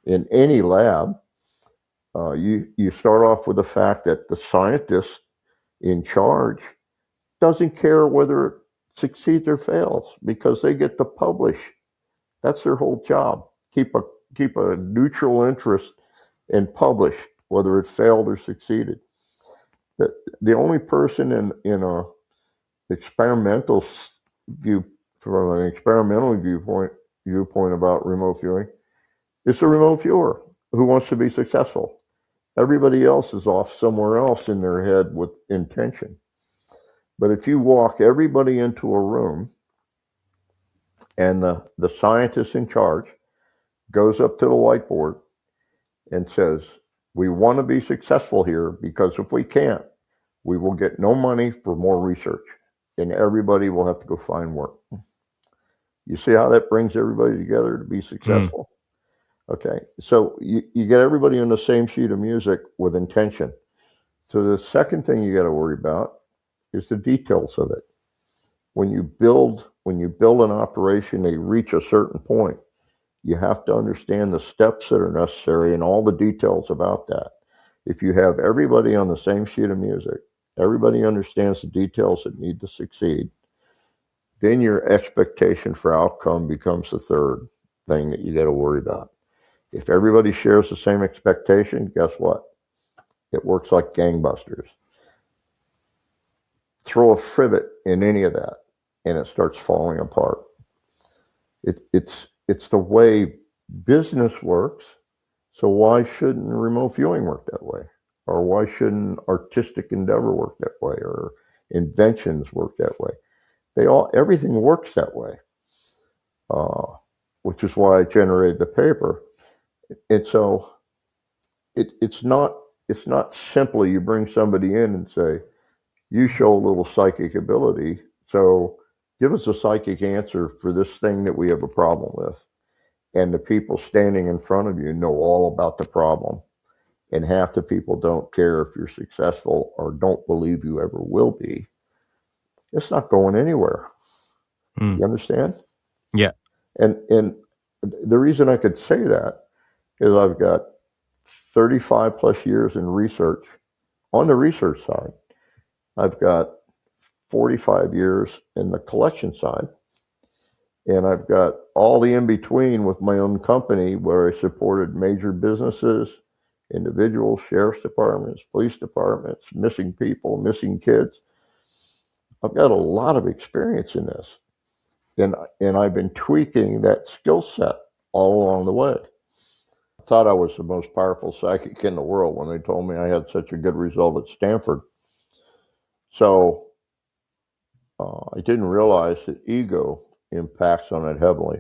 in any lab, uh, you, you start off with the fact that the scientist in charge doesn't care whether it succeeds or fails because they get to publish. That's their whole job. Keep a keep a neutral interest and publish, whether it failed or succeeded. The, the only person in, in a experimental view, from an experimental viewpoint viewpoint about remote viewing, is the remote viewer who wants to be successful. Everybody else is off somewhere else in their head with intention. But if you walk everybody into a room and the, the scientist in charge goes up to the whiteboard and says, we want to be successful here because if we can't, we will get no money for more research and everybody will have to go find work. You see how that brings everybody together to be successful? Mm. Okay, so you, you get everybody on the same sheet of music with intention. So the second thing you got to worry about is the details of it. When you build, when you build an operation, they reach a certain point. You have to understand the steps that are necessary and all the details about that. If you have everybody on the same sheet of music, everybody understands the details that need to succeed, then your expectation for outcome becomes the third thing that you got to worry about. If everybody shares the same expectation, guess what? It works like gangbusters. Throw a frivet in any of that, and it starts falling apart. It, it's it's the way business works. So why shouldn't remote viewing work that way? Or why shouldn't artistic endeavor work that way? Or inventions work that way? They all everything works that way, uh, which is why I generated the paper. And so it, it's not it's not simply you bring somebody in and say, you show a little psychic ability, so give us a psychic answer for this thing that we have a problem with. And the people standing in front of you know all about the problem. And half the people don't care if you're successful or don't believe you ever will be. It's not going anywhere. Mm. You understand? Yeah. And and the reason I could say that is I've got thirty-five plus years in research on the research side. I've got forty-five years in the collection side. And I've got all the in-between with my own company where I supported major businesses, individuals, sheriff's departments, police departments, missing people, missing kids. I've got a lot of experience in this. And, and I've been tweaking that skill set all along the way. I thought I was the most powerful psychic in the world when they told me I had such a good result at Stanford. So uh, I didn't realize that ego impacts on it heavily.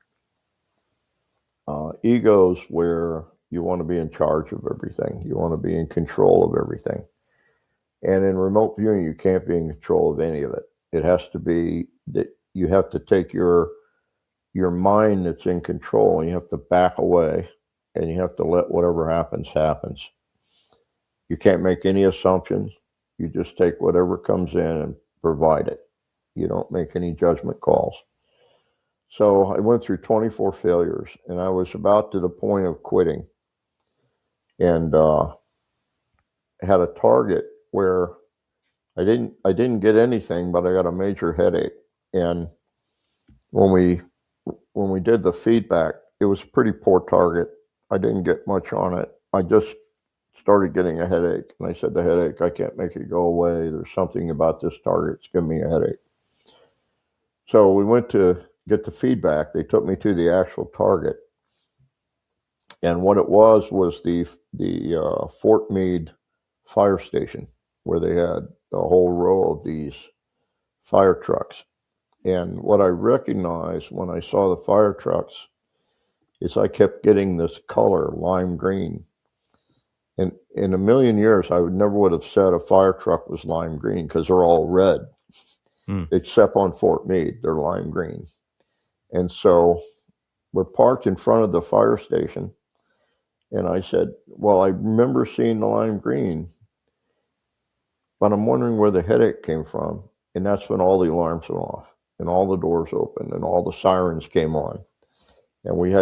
Uh, ego's where you want to be in charge of everything. You want to be in control of everything. And in remote viewing, you can't be in control of any of it. It has to be that you have to take your your mind that's in control and you have to back away and you have to let whatever happens, happens. You can't make any assumptions. You just take whatever comes in and provide it. You don't make any judgment calls. So I went through twenty-four failures and I was about to the point of quitting and uh, had a target where I didn't, I didn't get anything, but I got a major headache. And when we, when we did the feedback, it was a pretty poor target. I didn't get much on it. I just started getting a headache. And I said, the headache, I can't make it go away. There's something about this target that's giving me a headache. So we went to get the feedback. They took me to the actual target. And what it was was the the uh, Fort Meade fire station, where they had a whole row of these fire trucks. And what I recognized when I saw the fire trucks is I kept getting this color, lime green. And in a million years, I would never would have said a fire truck was lime green because they're all red, mm. except on Fort Meade, they're lime green. And so we're parked in front of the fire station. And I said, well, I remember seeing the lime green, but I'm wondering where the headache came from. And that's when all the alarms went off and all the doors opened and all the sirens came on. And we had to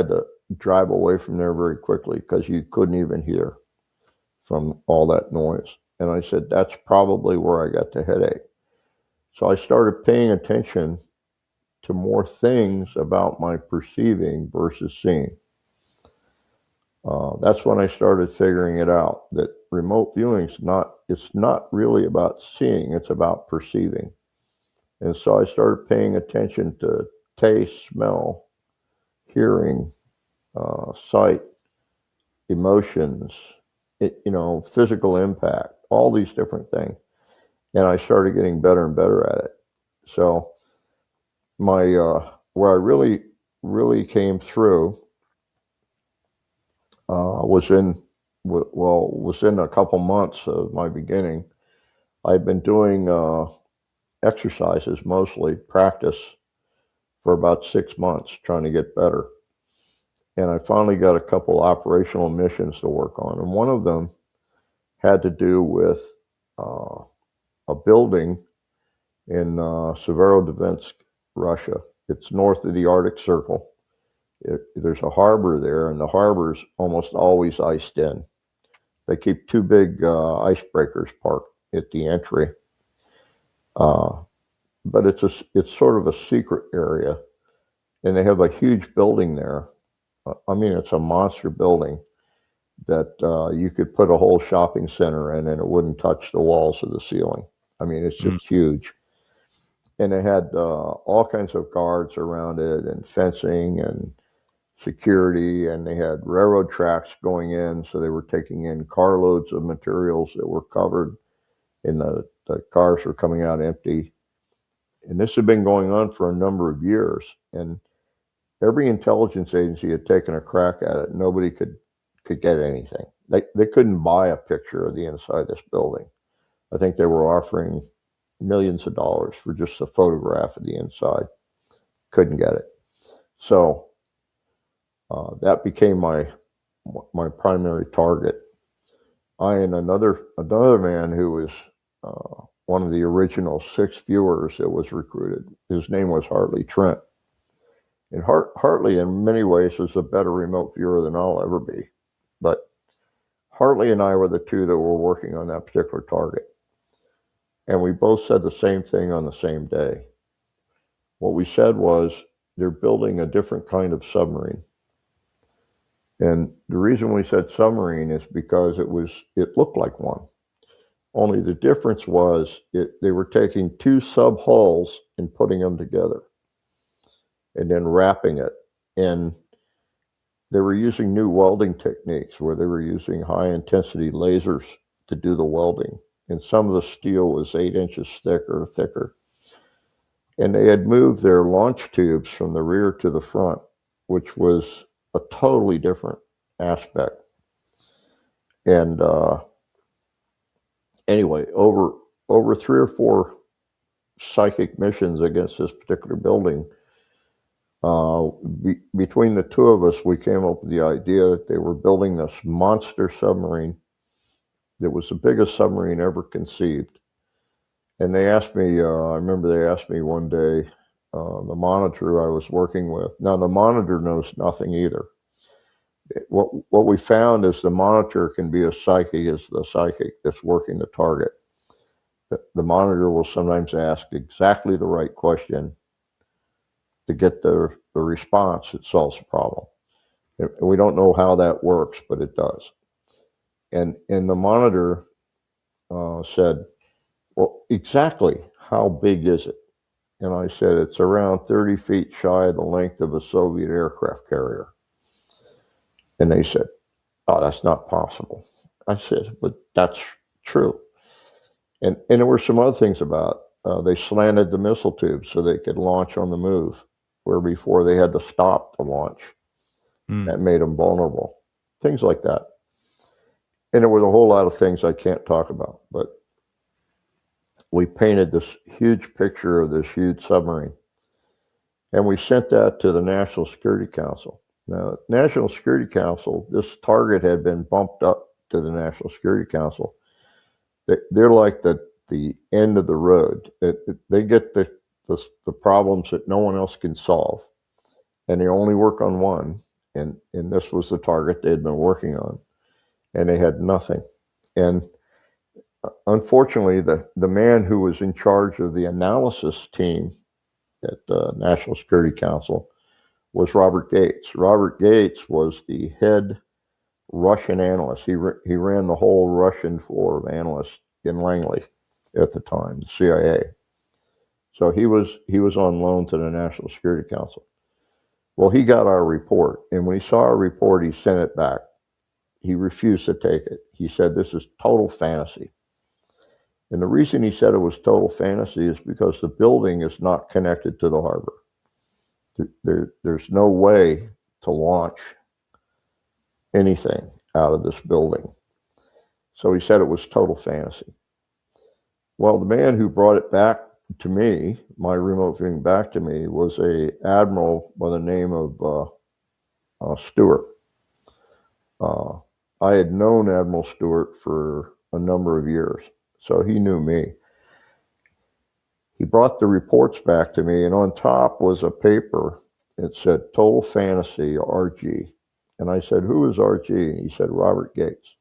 drive away from there very quickly because you couldn't even hear from all that noise. And I said, that's probably where I got the headache. So I started paying attention to more things about my perceiving versus seeing. Uh, that's when I started figuring it out, that remote viewing's not, it's not really about seeing, it's about perceiving. And so I started paying attention to taste, smell, hearing, uh, sight, emotions, it, you know, physical impact, all these different things. And I started getting better and better at it. So my, uh, where I really, really came through uh, was in, well, within a couple months of my beginning. I've been doing uh, exercises, mostly practice, for about six months, trying to get better. And I finally got a couple operational missions to work on. And one of them had to do with uh, a building in uh, Severodvinsk, Russia. It's north of the Arctic Circle. It, there's a harbor there, and the harbor's almost always iced in. They keep two big uh, icebreakers parked at the entry. Uh, but it's a, it's sort of a secret area, and they have a huge building there. I mean, it's a monster building that uh, you could put a whole shopping center in and it wouldn't touch the walls of the ceiling. I mean, it's just mm. huge. And they had uh, all kinds of guards around it and fencing and security, and they had railroad tracks going in, so they were taking in carloads of materials that were covered, and the, the cars were coming out empty. And this had been going on for a number of years, and every intelligence agency had taken a crack at it. Nobody could could get anything. They they couldn't buy a picture of the inside of this building. I think they were offering millions of dollars for just a photograph of the inside. Couldn't get it. So uh, that became my my primary target. I and another another man who was uh, one of the original six viewers that was recruited. His name was Hartley Trent. And Hart, Hartley, in many ways, was a better remote viewer than I'll ever be. But Hartley and I were the two that were working on that particular target. And we both said the same thing on the same day. What we said was, they're building a different kind of submarine. And the reason we said submarine is because it was it looked like one. Only the difference was it, they were taking two sub-hulls and putting them together, and then wrapping it. And they were using new welding techniques where they were using high intensity lasers to do the welding. And some of the steel was eight inches thick or thicker. And they had moved their launch tubes from the rear to the front, which was a totally different aspect. And uh, anyway, over, over three or four psychic missions against this particular building, Uh, be, between the two of us, we came up with the idea that they were building this monster submarine that was the biggest submarine ever conceived. And they asked me, uh, I remember they asked me one day, uh, the monitor I was working with. Now, the monitor knows nothing either. What, what we found is the monitor can be as psychic as the psychic that's working the target. The, the monitor will sometimes ask exactly the right question to get the, the response that solves the problem. And we don't know how that works, but it does. And, and the monitor uh, said, well, exactly how big is it? And I said, it's around thirty feet shy of the length of a Soviet aircraft carrier. And they said, oh, that's not possible. I said, but that's true. And, and there were some other things about it. Uh, they slanted the missile tubes so they could launch on the move, where before they had to stop the launch. Mm. That made them vulnerable. Things like that. And there was a whole lot of things I can't talk about, but we painted this huge picture of this huge submarine. And we sent that to the National Security Council. Now, National Security Council, this target had been bumped up to the National Security Council. They, they're like the, the end of the road. It, it, they get the The, the problems that no one else can solve, and they only work on one, And, and this was the target they had been working on, and they had nothing. And unfortunately, the, the man who was in charge of the analysis team at the National Security Council was Robert Gates. Robert Gates was the head Russian analyst. He, he ran the whole Russian floor of analysts in Langley at the time, the C I A. So he was he was on loan to the National Security Council. Well, he got our report, and when he saw our report, he sent it back. He refused to take it. He said, this is total fantasy. And the reason he said it was total fantasy is because the building is not connected to the harbor. There, there, there's no way to launch anything out of this building. So he said it was total fantasy. Well, the man who brought it back to me, my remote viewing back to me, was a admiral by the name of uh, uh, Stewart. Uh, I had known Admiral Stewart for a number of years, so he knew me. He brought the reports back to me, and on top was a paper. It said Total Fantasy R G. And I said, who is R G? And he said, Robert Gates.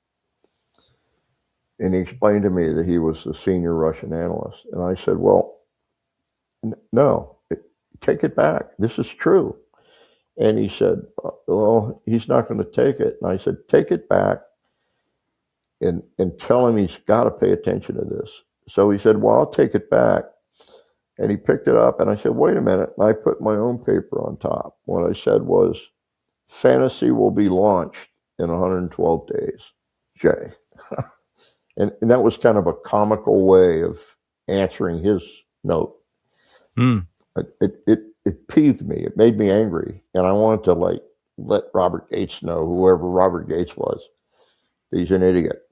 And he explained to me that he was the senior Russian analyst. And I said, well, n- no, it, take it back. This is true. And he said, well, he's not going to take it. And I said, take it back and, and tell him he's got to pay attention to this. So he said, well, I'll take it back. And he picked it up. And I said, wait a minute. And I put my own paper on top. What I said was, fantasy will be launched in one hundred twelve days, Jay. and, and that was kind of a comical way of answering his note. Mm. It, it, it, it peeved me. It made me angry. And I wanted to like let Robert Gates know, whoever Robert Gates was, he's an idiot.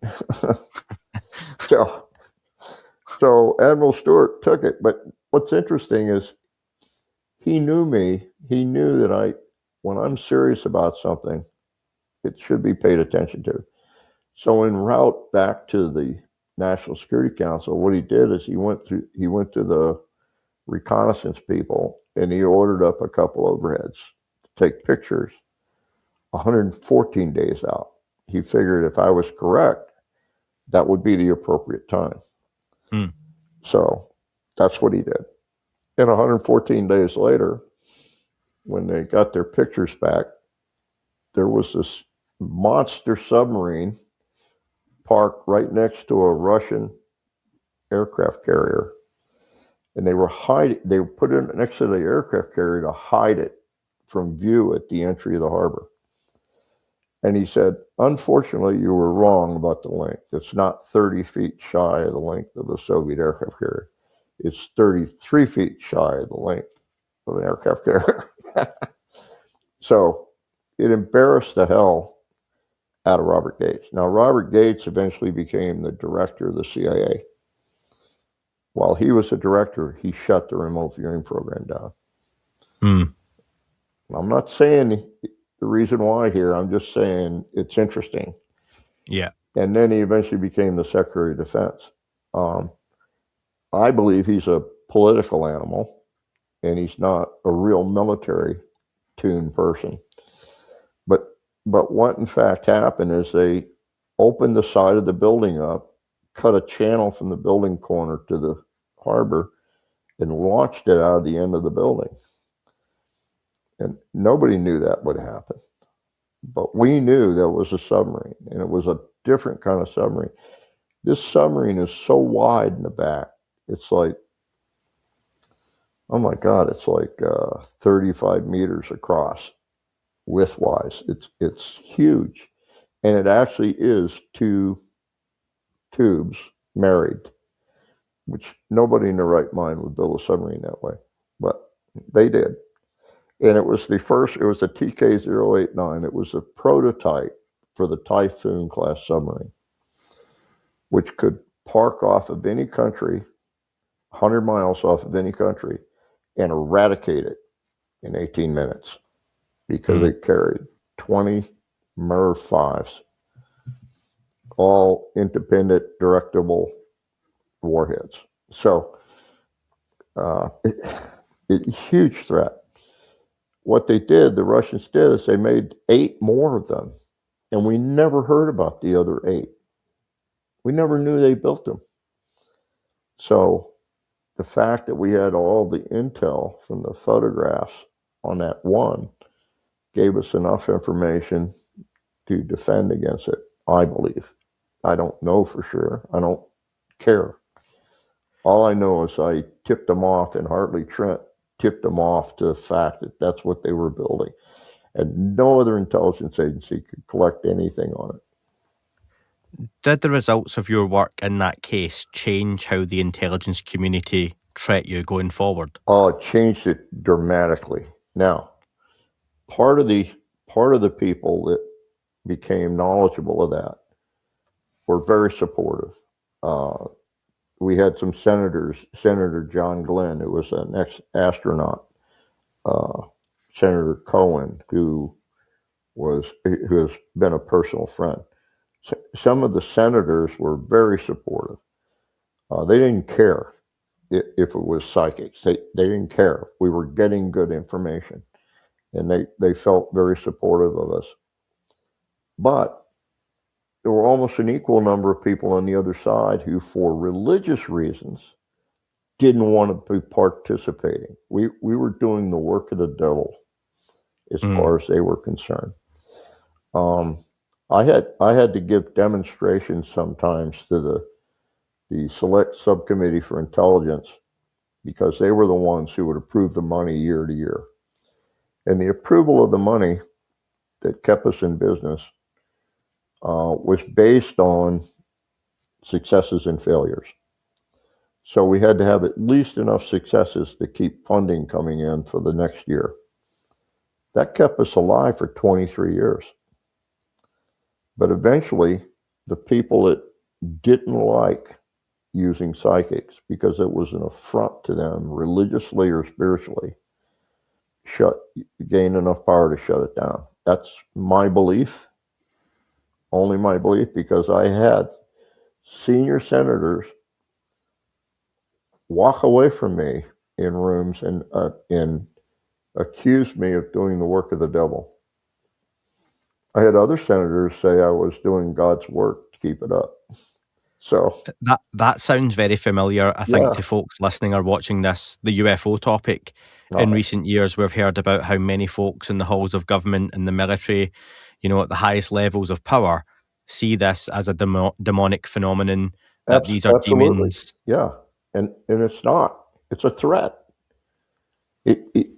so, so Admiral Stewart took it. But what's interesting is he knew me. He knew that I, when I'm serious about something, it should be paid attention to. So en route back to the National Security Council, what he did is he went through, he went to the reconnaissance people and he ordered up a couple overheads to take pictures one hundred fourteen days out. He figured if I was correct, that would be the appropriate time. Hmm. So that's what he did. And one hundred fourteen days later, when they got their pictures back, there was this monster submarine parked right next to a Russian aircraft carrier. And they were hiding, they put it next to the aircraft carrier to hide it from view at the entry of the harbor. And he said, unfortunately, you were wrong about the length. It's not thirty feet shy of the length of the Soviet aircraft carrier. It's thirty-three feet shy of the length of an aircraft carrier. So it embarrassed the hell out of Robert Gates. Now, Robert Gates eventually became the director of the C I A. While he was the director, he shut the remote viewing program down. Hmm. I'm not saying the reason why here. I'm just saying it's interesting. Yeah. And then he eventually became the Secretary of Defense. Um, I believe he's a political animal, and he's not a real military tuned person. But but what in fact happened is they opened the side of the building up, cut a channel from the building corner to the harbor, and launched it out of the end of the building. And nobody knew that would happen. But we knew there was a submarine, and it was a different kind of submarine. This submarine is so wide in the back. It's like, oh my God, it's like uh, thirty-five meters across, width-wise. It's it's huge. And it actually is two tubes married, which nobody in their right mind would build a submarine that way. But they did. And it was the first, it was the T K zero eight nine. It was a prototype for the Typhoon class submarine, which could park off of any country, one hundred miles off of any country, and eradicate it in eighteen minutes because mm. it carried twenty MERV fives, all independent directable warheads. So, uh, it, it, huge threat. what they did, the Russians did, is they made eight more of them. And we never heard about the other eight. We never knew they built them. So the fact that we had all the intel from the photographs on that one gave us enough information to defend against it, I believe. I don't know for sure. I don't care. All I know is I tipped them off, and Hartley Trent tipped them off to the fact that that's what they were building. And no other intelligence agency could collect anything on it. Did the results of your work in that case change how the intelligence community treat you going forward? Oh, it changed it dramatically. Now, part of the part of the people that became knowledgeable of that were very supportive. Uh, we had some senators, Senator John Glenn, who was an ex-astronaut, uh, Senator Cohen, who was who has been a personal friend. So some of the senators were very supportive. Uh, they didn't care if, if it was psychics. They they didn't care. We were getting good information, and they they felt very supportive of us. But there were almost an equal number of people on the other side who, for religious reasons, didn't want to be participating. We we were doing the work of the devil, as mm. far as they were concerned. Um, I had I had to give demonstrations sometimes to the the Select Subcommittee for Intelligence, because they were the ones who would approve the money year to year. And the approval of the money that kept us in business uh, was based on successes and failures. So we had to have at least enough successes to keep funding coming in for the next year. That kept us alive for twenty-three years. But eventually, the people that didn't like using psychics, because it was an affront to them religiously or spiritually, shut gained enough power to shut it down. That's my belief, only my belief, because I had senior senators walk away from me in rooms and uh, and accuse me of doing the work of the devil. I had other senators say I was doing God's work to keep it up. So that that sounds very familiar. I think yeah. to folks listening or watching this, the U F O topic. Oh. In recent years, we've heard about how many folks in the halls of government and the military, you know, at the highest levels of power, see this as a demo- demonic phenomenon. That Abs- these are absolutely. demons. Yeah, and and it's not. It's a threat. It, it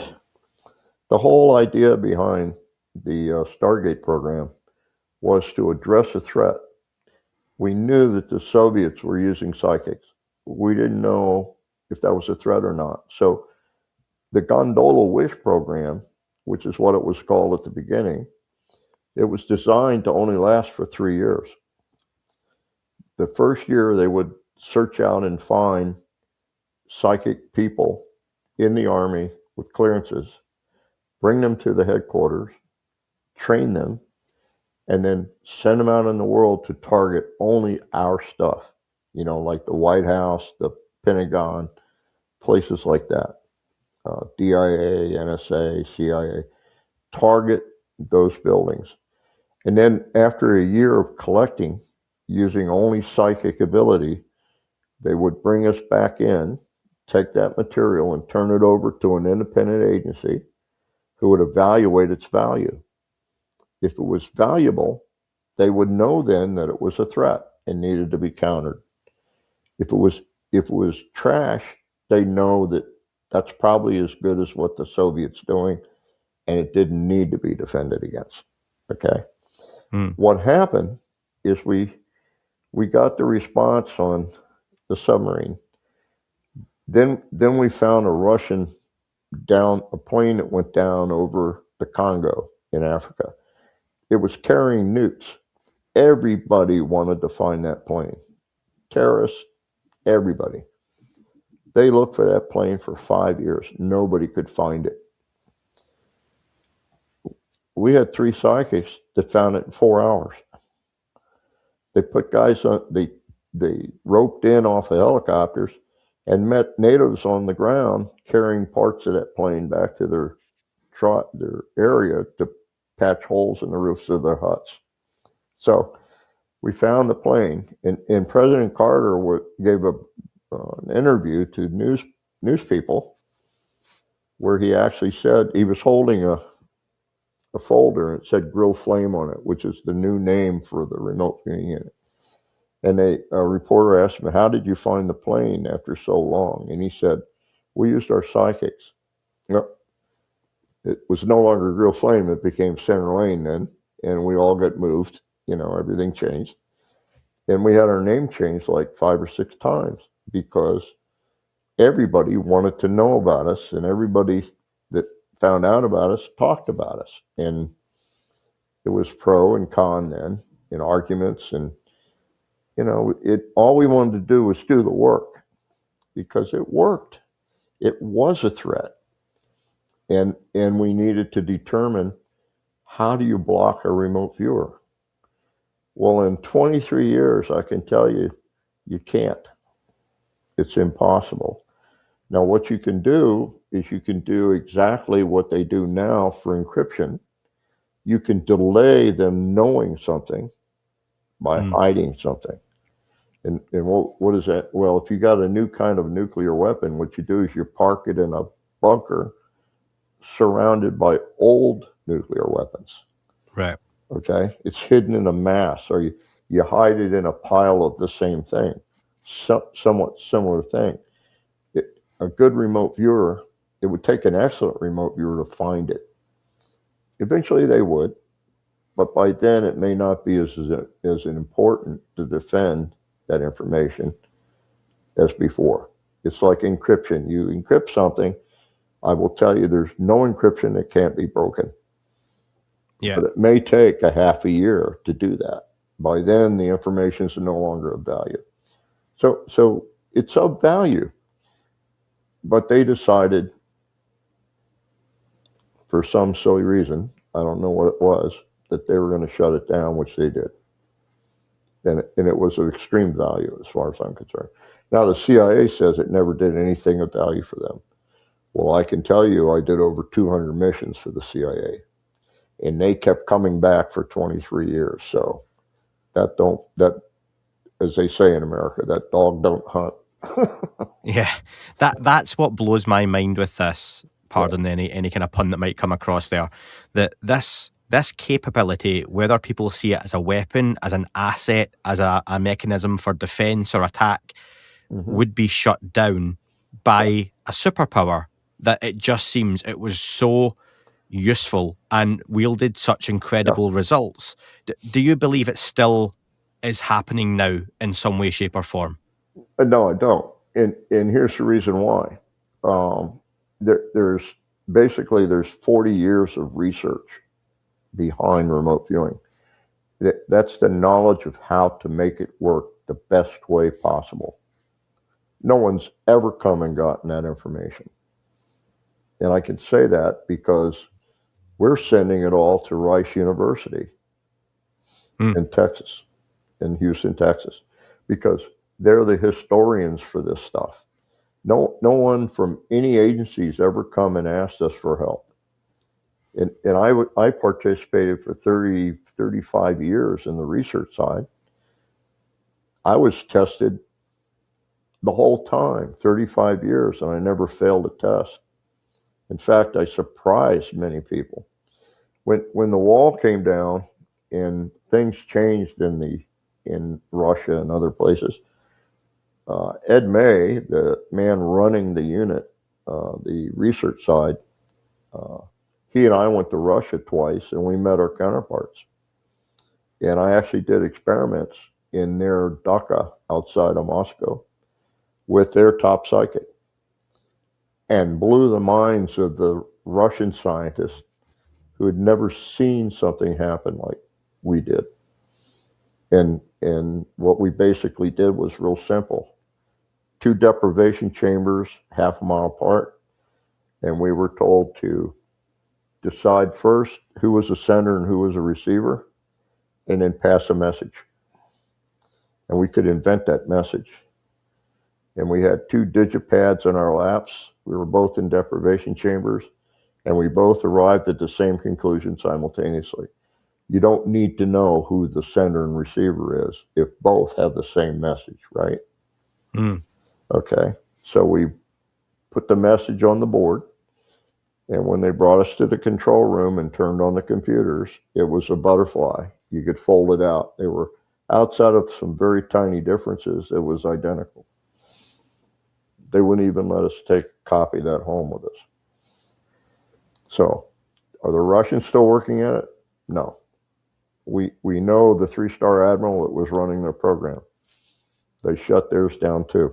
the whole idea behind the uh, Stargate program was to address a threat. We knew that the Soviets were using psychics. We didn't know if that was a threat or not. So the Gondola Wish program, which is what it was called at the beginning, it was designed to only last for three years. The first year, they would search out and find psychic people in the Army with clearances, bring them to the headquarters, train them, and then send them out in the world to target only our stuff, you know, like the White House, the Pentagon, places like that, uh, D I A, N S A, C I A, target those buildings. And then after a year of collecting, using only psychic ability, they would bring us back in, take that material and turn it over to an independent agency who would evaluate its value. If it was valuable, they would know then that it was a threat and needed to be countered. If it was if it was trash, they know that that's probably as good as what the Soviets doing, and it didn't need to be defended against. Okay. Mm. What happened is we we got the response on the submarine. Then then we found a Russian down a plane that went down over the Congo in Africa. It was carrying nukes. Everybody wanted to find that plane. Terrorists, everybody. They looked for that plane for five years. Nobody could find it. We had three psychics that found it in four hours. They put guys on, they, they roped in off of helicopters and met natives on the ground carrying parts of that plane back to their tri- their area to patch holes in the roofs of their huts. So we found the plane, and, and President Carter w- gave a, uh, an interview to news news people where he actually said he was holding a a folder and it said Grill Flame on it, which is the new name for the remote viewing unit. And they, a reporter asked him, "How did you find the plane after so long?" And he said, "We used our psychics." Yep. It was no longer Grill Flame; it became Center Lane then, and we all got moved. You know, everything changed, and we had our name changed like five or six times because everybody wanted to know about us, and everybody that found out about us talked about us, and it was pro and con then, in arguments, and you know, it all we wanted to do was do the work because it worked. It was a threat, and and we needed to determine how do you block a remote viewer. Well, in twenty-three years, I can tell you, you can't. It's impossible. Now, what you can do is you can do exactly what they do now for encryption. You can delay them knowing something by Mm. hiding something. And, and what, what is that? Well, if you got a new kind of nuclear weapon, what you do is you park it in a bunker surrounded by old nuclear weapons. Right. Okay? It's hidden in a mass, or you, you hide it in a pile of the same thing, so, somewhat similar thing. It, a good remote viewer, it would take an excellent remote viewer to find it. Eventually they would, but by then it may not be as, as, as important to defend that information as before. It's like encryption. You encrypt something, I will tell you there's no encryption that can't be broken. Yeah. But it may take a half a year to do that. By then the information is no longer of value. So so it's of value. But they decided for some silly reason, I don't know what it was, that they were going to shut it down, which they did. And, and it was of extreme value as far as I'm concerned. Now, the C I A says it never did anything of value for them. Well, I can tell you I did over two hundred missions for the C I A, and they kept coming back for twenty-three years. So that don't, that, as they say in America, that dog don't hunt. Yeah, that that's what blows my mind with this. Pardon yeah. any any kind of pun that might come across there. That this this capability, whether people see it as a weapon, as an asset, as a, a mechanism for defense or attack, mm-hmm. would be shut down by yeah. a superpower that it just seems it was so useful and wielded such incredible yeah. results. D- do you believe it still is happening now in some way, shape, or form? Uh, no, I don't. And and here's the reason why. Um, there, there's basically there's forty years of research behind remote viewing. That, that's the knowledge of how to make it work the best way possible. No one's ever come and gotten that information. And I can say that because we're sending it all to Rice University mm. in Texas, in Houston, Texas, because they're the historians for this stuff. No, no one from any agency's ever come and asked us for help. And, and I, w- I participated for thirty, thirty-five years in the research side. I was tested the whole time, thirty-five years, and I never failed a test. In fact, I surprised many people. When when the wall came down and things changed in the in Russia and other places, uh, Ed May, the man running the unit, uh, the research side, uh, he and I went to Russia twice, and we met our counterparts. And I actually did experiments in their Dhaka outside of Moscow with their top psychic, and blew the minds of the Russian scientists who had never seen something happen like we did. And and what we basically did was real simple. Two deprivation chambers, half a mile apart, and we were told to decide first who was a sender and who was a receiver, and then pass a message. And we could invent that message. And we had two digipads in our laps. We were both in deprivation chambers, and we both arrived at the same conclusion simultaneously. You don't need to know who the sender and receiver is if both have the same message, right? Mm. Okay, so we put the message on the board, and when they brought us to the control room and turned on the computers, it was a butterfly. You could fold it out. They were, outside of some very tiny differences, it was identical. They wouldn't even let us take a copy of that home with us. So, are the Russians still working at it? No. We we know the three-star admiral that was running their program. They shut theirs down too.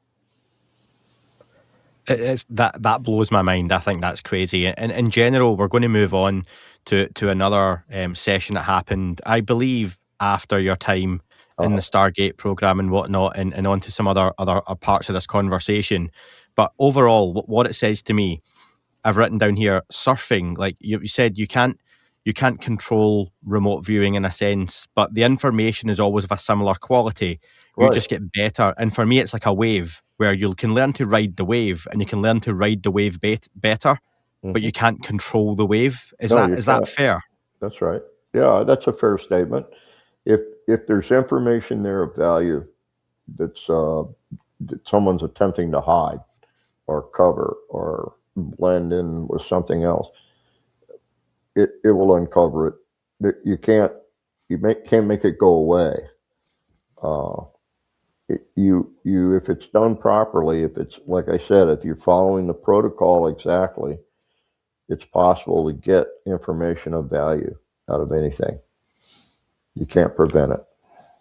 It's, that that blows my mind. I think that's crazy. And in general, we're going to move on to to another um, session that happened, I believe, after your time in the Stargate program and whatnot, and, and on to some other other parts of this conversation. But overall, what it says to me, I've written down here, surfing, like you, you said, you can't you can't control remote viewing in a sense, but the information is always of a similar quality. You Right. just get better. And for me, it's like a wave where you can learn to ride the wave, and you can learn to ride the wave bet- better, mm-hmm. but you can't control the wave. Is no, that is can't. that fair? That's right. Yeah, that's a fair statement. If if there's information there of value that's uh, that someone's attempting to hide or cover or blend in with something else, it, it will uncover it. You can't you make, can't make it go away. Uh, it, you you if it's done properly, if it's like I said, if you're following the protocol exactly, it's possible to get information of value out of anything. You can't prevent it.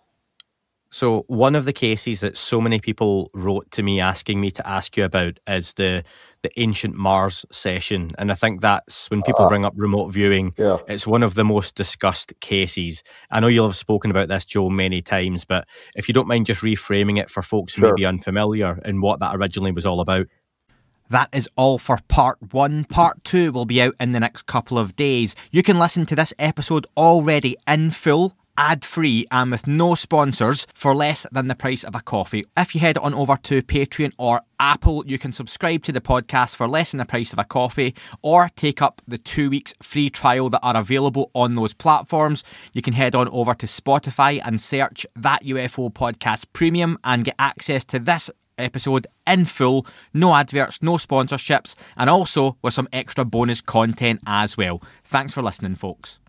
So one of the cases that so many people wrote to me asking me to ask you about is the the Ancient Mars session. And I think that's when people uh, bring up remote viewing, yeah. it's one of the most discussed cases. I know you'll have spoken about this, Joe, many times, but if you don't mind just reframing it for folks who sure. may be unfamiliar and what that originally was all about. That is all for part one. Part two will be out in the next couple of days. You can listen to this episode already in full, ad-free and with no sponsors for less than the price of a coffee. If you head on over to Patreon or Apple, you can subscribe to the podcast for less than the price of a coffee or take up the two weeks free trial that are available on those platforms. You can head on over to Spotify and search That U F O Podcast Premium and get access to this episode in full, no adverts, no sponsorships, and also with some extra bonus content as well. Thanks for listening, folks.